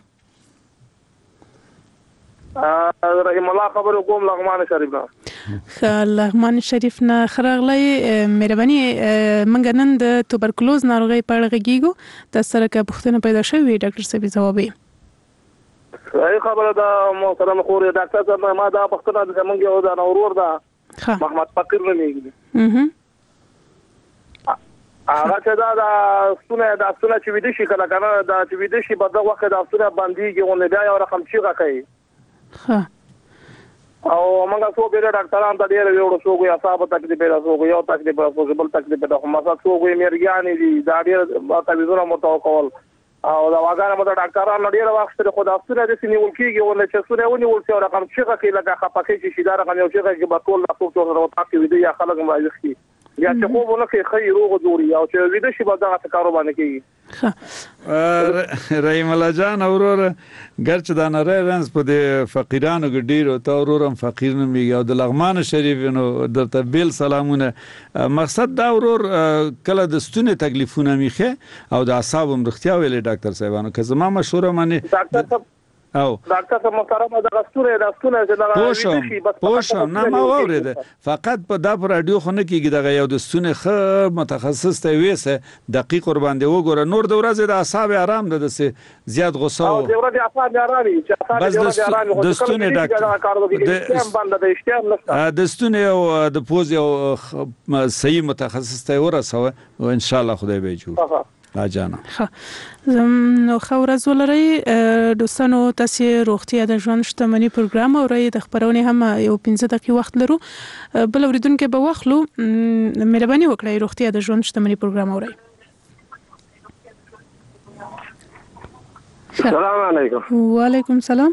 رحم الله خبرو کوم لغمان شریف نه لغمان شریف نه خراغلی مهرباني منګ نن د توبرکلوز ناروغي په اړه غږیږو د سره که پوښتنه پیدا شوې ډاکټر صاحب جواب یې صحیح خبره ده محترم خور ډاکټر صاحب ما دا پوښتنه د زمونږ یو د اورور ده محمد فقیر نومېږي هغه چې دا د ستونه د ستونه چې ویده شي کله کنه دا چې ویده شي په دغه وخت د ستونه باندېږي او نه بیا یو رقم چیغه کوي ها او موږ څو بیره ډاکټران ته ډیر ویوړو څو یو اصحاب تکلیف پیدا څو یو تکلیف څو بل تکلیف پیدا خو مزه څو یې مرګیانې دي دا ډیر تعویذونه متوکل او دا واګانه مته ډاکټران ډیر وخت سره خو دا ستونه د سینې ولکیږي ول چې ستونه ونی ول څو رقم چیغه کوي لکه خپکه چې شي دا رقم یو چیغه کې بطول لا څو څو راوځي وي یا خلک مایخي یا چې خو ونه کې خیر روغ جوړي او چې ویده شي به دغه کارو باندې کیږي رحیم الله جان اورور ګرچ دا نری رنځ په د فقیرانو کې ډیر او ته اورورم فقیر نه میږي او د لغمان شریف نو درته بیل سلامونه مقصد دا اورور کله د ستونه تکلیفونه میخه او د اعصاب مرختیا ویلې ډاکټر صاحبانو که زما مشوره مانی ډاکټر او ډاکټر صاحب محترم دا غستوره دا ستونه چې دا ویډیو شي بس پوښم نه ما اورید فقط په دا پر رادیو خو نه کیږي دغه یو د ستونه خ متخصص ته وېسه دقیق ور باندې وګوره نور د ورځې د اعصاب آرام ده د زیات غوسه او د ورځې اعصاب آرامي چې اعصاب د ورځې آرامي د ستونه ډاکټر د ستونه او د پوز یو صحیح متخصص ته ورسوه او ان شاء الله خدای به جوړ لا جانا نو خو ورځ ولري دوستانو تاسو روغتیا د ژوند شتمني پروګرام او د خبرونه هم یو پنځه دقیقې وخت لرو بل اوریدونکو به واخلو مهرباني وکړئ روغتیا د ژوند شتمني پروګرام اورئ السلام علیکم وعلیکم السلام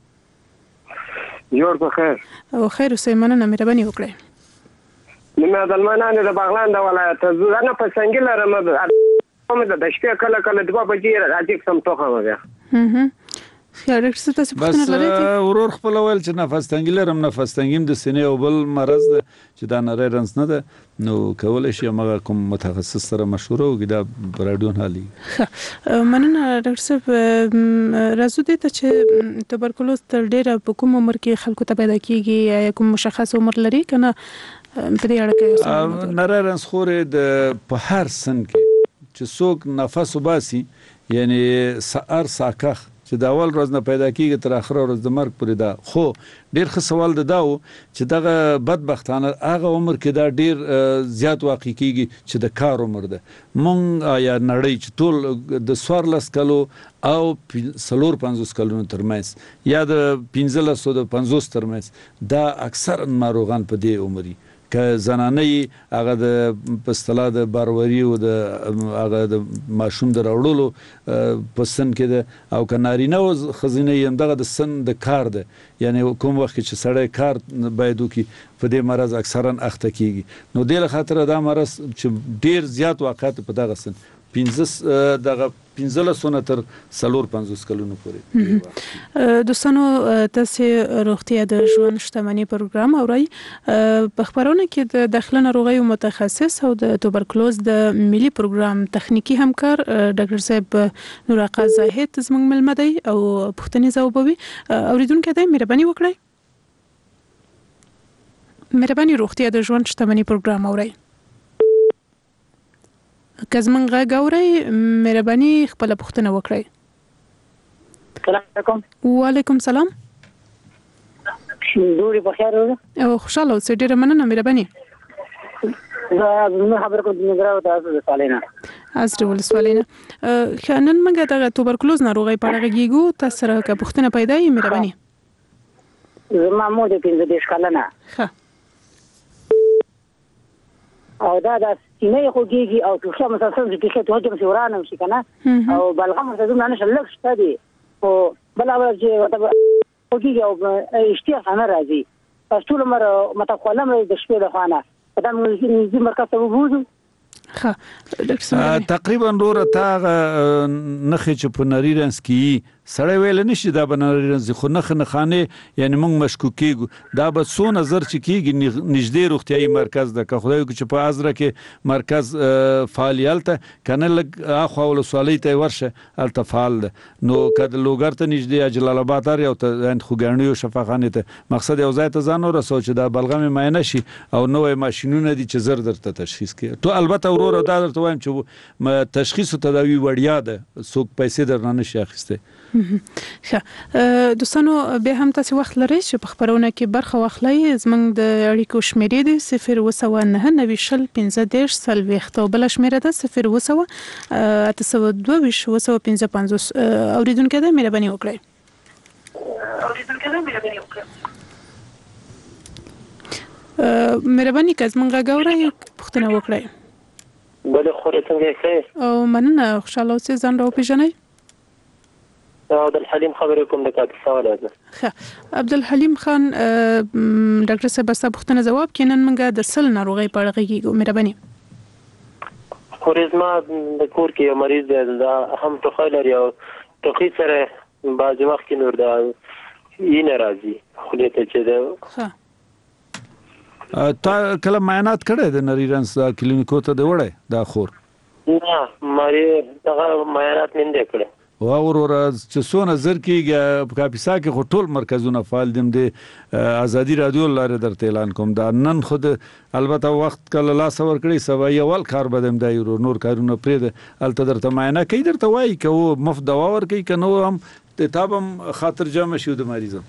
جوړ په خیر او خیر اوسئ مننه مهرباني وکړئ نیمه دلمانانه د باغلان د ولایت زه نه په څنګه لرم کومه د شپې کله کله دغه بجې راځي سم توخه وځه هم خیال رښتیا تاسو پوښتنه لرئ بس ورور خپل ول چې نفس تنګی لرم نفس تنګیم د سینې او بل مرز ده چې دا نری رنځ نه ده نو کولای شي موږ کوم متخصص سره مشوره وکړو دا رادیو حالي مننه ډاکټر صاحب راځو دې ته چې توبرکلوز تر ډیره په کوم عمر کې خلکو ته پیدا کیږي یا کوم مشخص عمر لري کنه په دې اړه کې نری رنځ خورې د په هر سن کې چې څوک نفس وباسي یعنی سحر ساکخ چې د اول ورځ نه پیدا کیږي تر اخر ورځ د مرګ پورې دا خو ډیر ښه سوال ده دا چې دغه بدبختانه هغه عمر کې دا ډیر زیات واقع کیږي چې د کار عمر ده مونږ یا نړۍ چې ټول د څوارلس کلو او څلور پنځوس کلونو ترمنځ یا د پنځلس او د پنځوس ترمنځ دا اکثر ناروغان په دې عمري که زنانه هغه د په اصطلاح د باروری او د هغه د ماشوم د راوړلو په سن کې ده او که نارینه او ښځینه یې همدغه د سن د کار ده یعنی کوم وخت کې چې سړی کار باید وکړي په دې مرض اکثرا اخته کیږي نو دې له خاطره دا مرض چې ډیر زیات واقعات په دغه سن پنځه دغه پنځلس نه تر څلور پنځوس کلونو پورې دوستانو تاسو روغتیا د ژوند شتمنۍ پروګرام اورئ په خبرونه کې د داخله ناروغیو متخصص او د توبرکلوز د ملي پروګرام تخنیکی همکار ډاکټر صاحب نور آقا زاهد زموږ ملمه دی او پوښتنې ځوابوي اوریدونکو ته مهرباني وکړئ مهرباني روغتیا د ژوند شتمنۍ پروګرام اورئ که زمونږ غږ اورئ مهرباني خپله پوښتنه وکړئ. سلام علیکم. وعلیکم سلام. ډوډۍ په خیر وره او خوشاله اوسئ ډېره مننه مهرباني. زه زما خبره کوم د نګراو د ولسوالۍ نه ازرې ولسوالۍ نه ښه نن موږ دغه توبرکلوز ناروغۍ په اړه غږیږو تاسو سره که پوښتنه پیدا وي مهرباني. زما مور د پنځه دېرش کلنه ښه او دا د سینې خوږیږي او ټوخی مسلسل چې ټوخی ته هجم شي ورانه شي کنه او بلغم ورته دومره نشه لږ شته دي خو بله ورځ چې ورته خوږیږي او اشتها نه راځي پس ټول عمر مته کولم د شپې د خوانه په دا نږدې مرکز ته وبوځو تقریبا روره تا نخې چې په نری رنس کې سړی ویل نشي دا به نری رنس خو نخ نخانه یعنی موږ مشکوک کیږو دا به څو نظر چې کیږي نږدې روغتیايي مرکز ده که خدای چې په ازره کې مرکز فعالیت کنه لګ اخو ولسوالۍ ته ورشه التفال ده نو کله لوګر ته نږدې جلال آباد لري او ته خوګانیو شفاخانه ته مقصد یو ځای ته ځان ورسو چې دا بلغم معاینه شي او نوې ماشينونه دي چې زر درته تشخیص کړي ته البته ورور دا درته وایم چې تشخیص او تداوی وړیا ده څوک پیسې درنه نشي اخیسته. ښه دوستانو بیا هم تاسو وخت لرئ چې په خبرونه کې برخه واخلئ زموږ د اړیکو شمیرې دی صفر اووه سوه نهه نوي شل پنځه دېرش څلوېښت او بله شمیره ده صفر اووه سوه اته سوه دوه ویشت اووه سوه پنځه پنځوس اوریدونکي ته مهرباني وکړئ. مهرباني که زموږ غږ اورئ پوښتنه وکړئ. بله خورې څنګه ښه او مننه خوشحاله اوسئ ځان راوپېژنئ. عبدالحلیم خبرې کوم د کاپیسا ولایت. ښه عبدالحلیم خان ډاکټر صاحب ستا پوښتنه ځواب کې نن موږ د سل ناروغۍ په اړه غږیږو مهرباني. خورې زما د کور کې یو مریض دی دا هم ټوخی لري او ټوخي سره بعضې وخت کې نور دا وینه راځي خولې ته چې ده. تا کله معاینات کړی د نری رنس کلینیکو ته دی وړی دا خور؟ نه مارې دغه معاینات مې نه دی کړی. واور ورځ چې څونه زر کېږي په کاپیسا کې خو ټول مرکزونه فعال دي د ازادي رادیو لاره درته اعلان کوم دا نن خود البته وخت کله لاس ورکړي سبا یول کار بدم دی نور کارونه پرې الته درته معاینه کوي درته وایي که و مفت دوا ورکوي که نو هم تاب هم خاطر جمع شي د مریض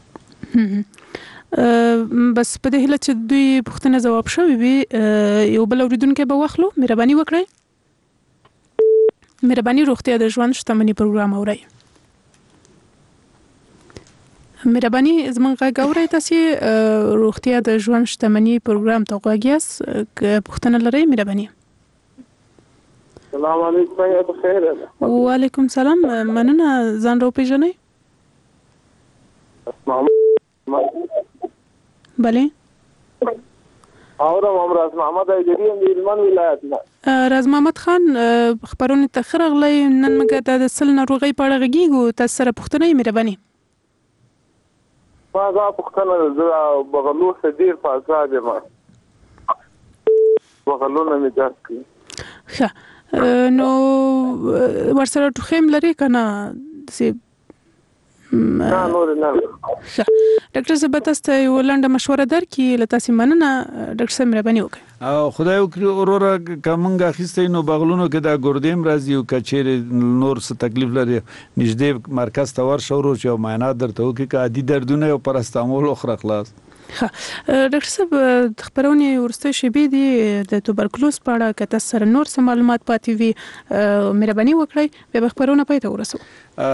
بس په دې هیله چې دوی پوښتنه ځواب شوي وي یو بل اوریدونکی به واخلو مهرباني وکړئ. مهرباني روغتیا د ژوند شتمنۍ پروګرام اورئ. مهرباني زموږ غږ اورئ تاسې روغتیا د ژوند شتمنۍ پروګرام ته غوږ یاست که پوښتنه لرئ مهرباني. سلام علیکم یا بخیر. وعلیکم سلام مننه ځان راوپېژنئ. بله اورم هم راز محمد ایجری ام هلمند ولایت نه. راز محمد خان خبرونه ته ښه راغلی نن موږ د سل ناروغۍ په اړه غږیږو تاسو سره پوښتنه یې مهرباني. ما دا پوښتنه زه بغلو څخه ډېر په عذاب یم بغلونه مې درد کوي. ښه نو ورسره ټوخی هم لرې که نه داسې نه نور نه. ښه ډاکټر صاحب تاسو ته یو لنډه مشوره درکړي له تاسې مننه ډاکټر صاحب مهرباني وکړئ. او خدای وکړي وروره که موږ اخیستی نو بغلونو کې دا ګردې هم راځي او که چیرې نور څه تکلیف لري نږدې مرکز ته ورشه ورور چې یو معاینات درته وکړي که عادي دردونه یو پرستامول وخوره خلاص. ډاکټر صاحب د خبرونې ورسته شیبې دي د توبرکلوز په اړه که تاسو سره نور څه معلومات پاتې وي مهرباني وکړئ بیا خبرونه پای ته ورسو.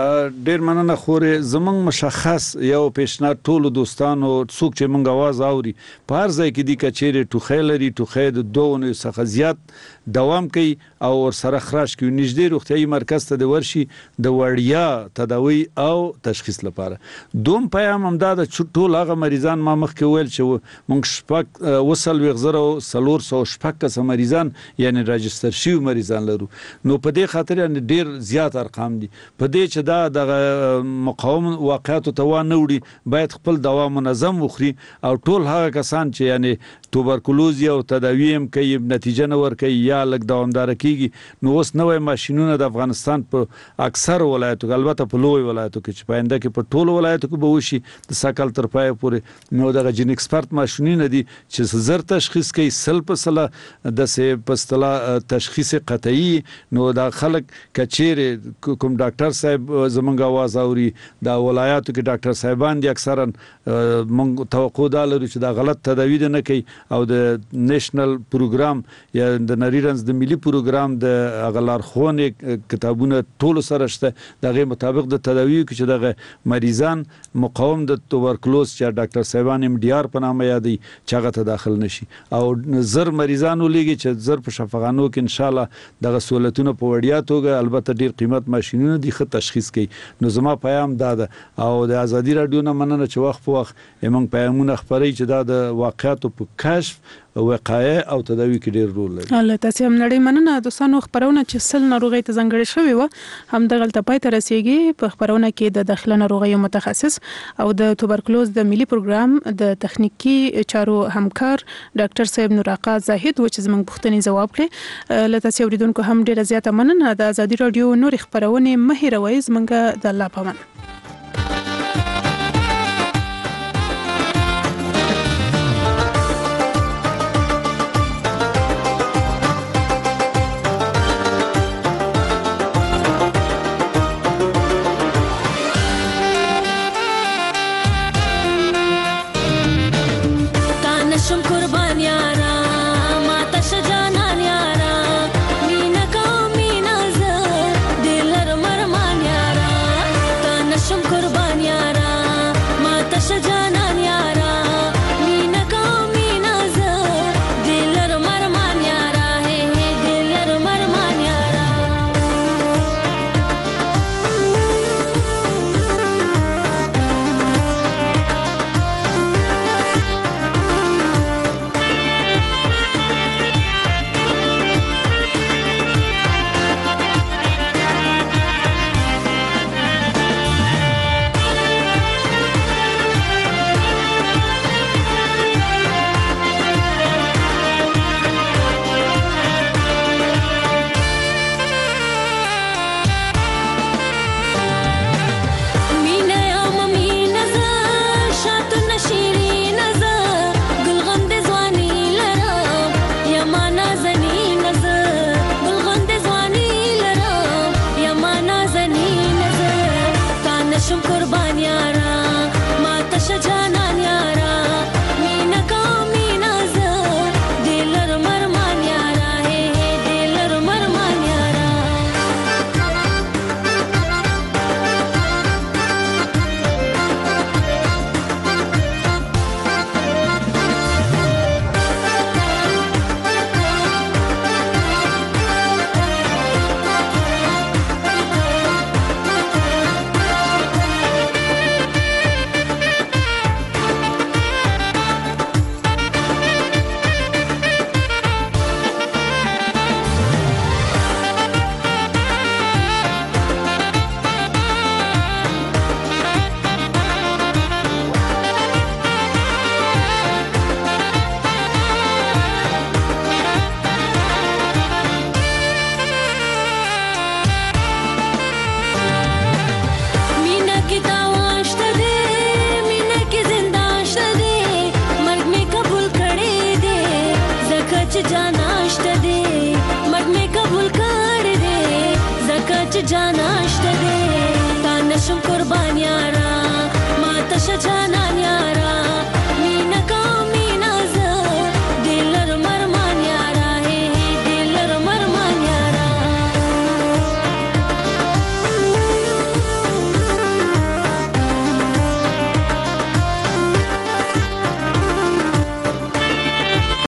ډیر مننه خورې زمونږ مشخص یو پیشنهاد ټولو دوستانو څوک چې مونږ आवाज اوري په هر ځای کې دي کچېره ټوخی لري ټوخی د دوه نه څخه زیات دوام کوي او ور سره خراش کوي نږدې روغتيایي مرکز ته د ورشي د وړیا تداوی او تشخیص لپاره. دوم پیغام هم دا د ټول هغه مریضان ما مخکې ویل چې مونږ شپږ وصل وغزره سلور سو شپږ کس مریضان یعنی راجستر شوی مریضان لرو نو په دې خاطر ډیر زیات ارقام دي په دې چې دا د مقاوم واقعاتو ته و نه وړي باید خپل دوا منظم وخوري او ټول هغه کسان چې یعنی توبرکلوز او تداوی هم کوي نتیجه نه ور کوي یا لږ دوامدار کیږي نو اوس نوې ماشينونه د افغانستان په اکثر ولایتو البته په لوی ولایتو کې چې پاینده کې په ټولو ولایتو کې به وشي د ساکل تر پای پورې نو د جن ایکسپرت ماشينونه دي چې زر تشخیص کوي سل په سله د سه په اصطلاح تشخیص قطعي نو دا خلک کچېره کوم ډاکټر صاحب زمونږ आवाज اوري د ولایتو کې ډاکټر صاحبان دي اکثرا مونږ توقع دا لرو چې دا غلط تداوی نه کوي او د نېشنل پروګرام یا د نریرنز د ملي پروګرام د اغلار خونه کتابونه ټول سره شته دغه مطابق د تداوی کې چې دغه مریضان مقاوم د توبرکلوز چې ډاکټر صاحبان ام ډي ار په نامه یادي چې هغه ته داخل نشي او زر مریضانو لګي چې زر په شفاخانو کې ان شاء الله دغه سہولتونه په وړیا توګه البته ډیر قیمت ماشينونه دي خه تشخیص کوي نو زما پیغام دا ده او د ازادي رادیو نه مننه چې وخت په وخت موږ پیغامونه خبري چې دا د واقعاتو په کشف وقایه او تداوی کې ډیر رول لري. الله تاسو هم نړۍ مننه دوستانو خبرونه چې سل ناروغي ته ځانګړي شوی و هم د غلطه پای ته رسیدي په خبرونه کې د داخله ناروغي متخصص او د توبرکلوز د ملي پروګرام د تخنیکی چارو همکار ډاکټر صاحب نوراقا زاهد و چې زموږ پوښتنې جواب کړي. له تاسو اوریدونکو هم ډیره زیاته مننه د ازادي رادیو نور خبرونه مهیروي زمونږ د الله پامان. जाना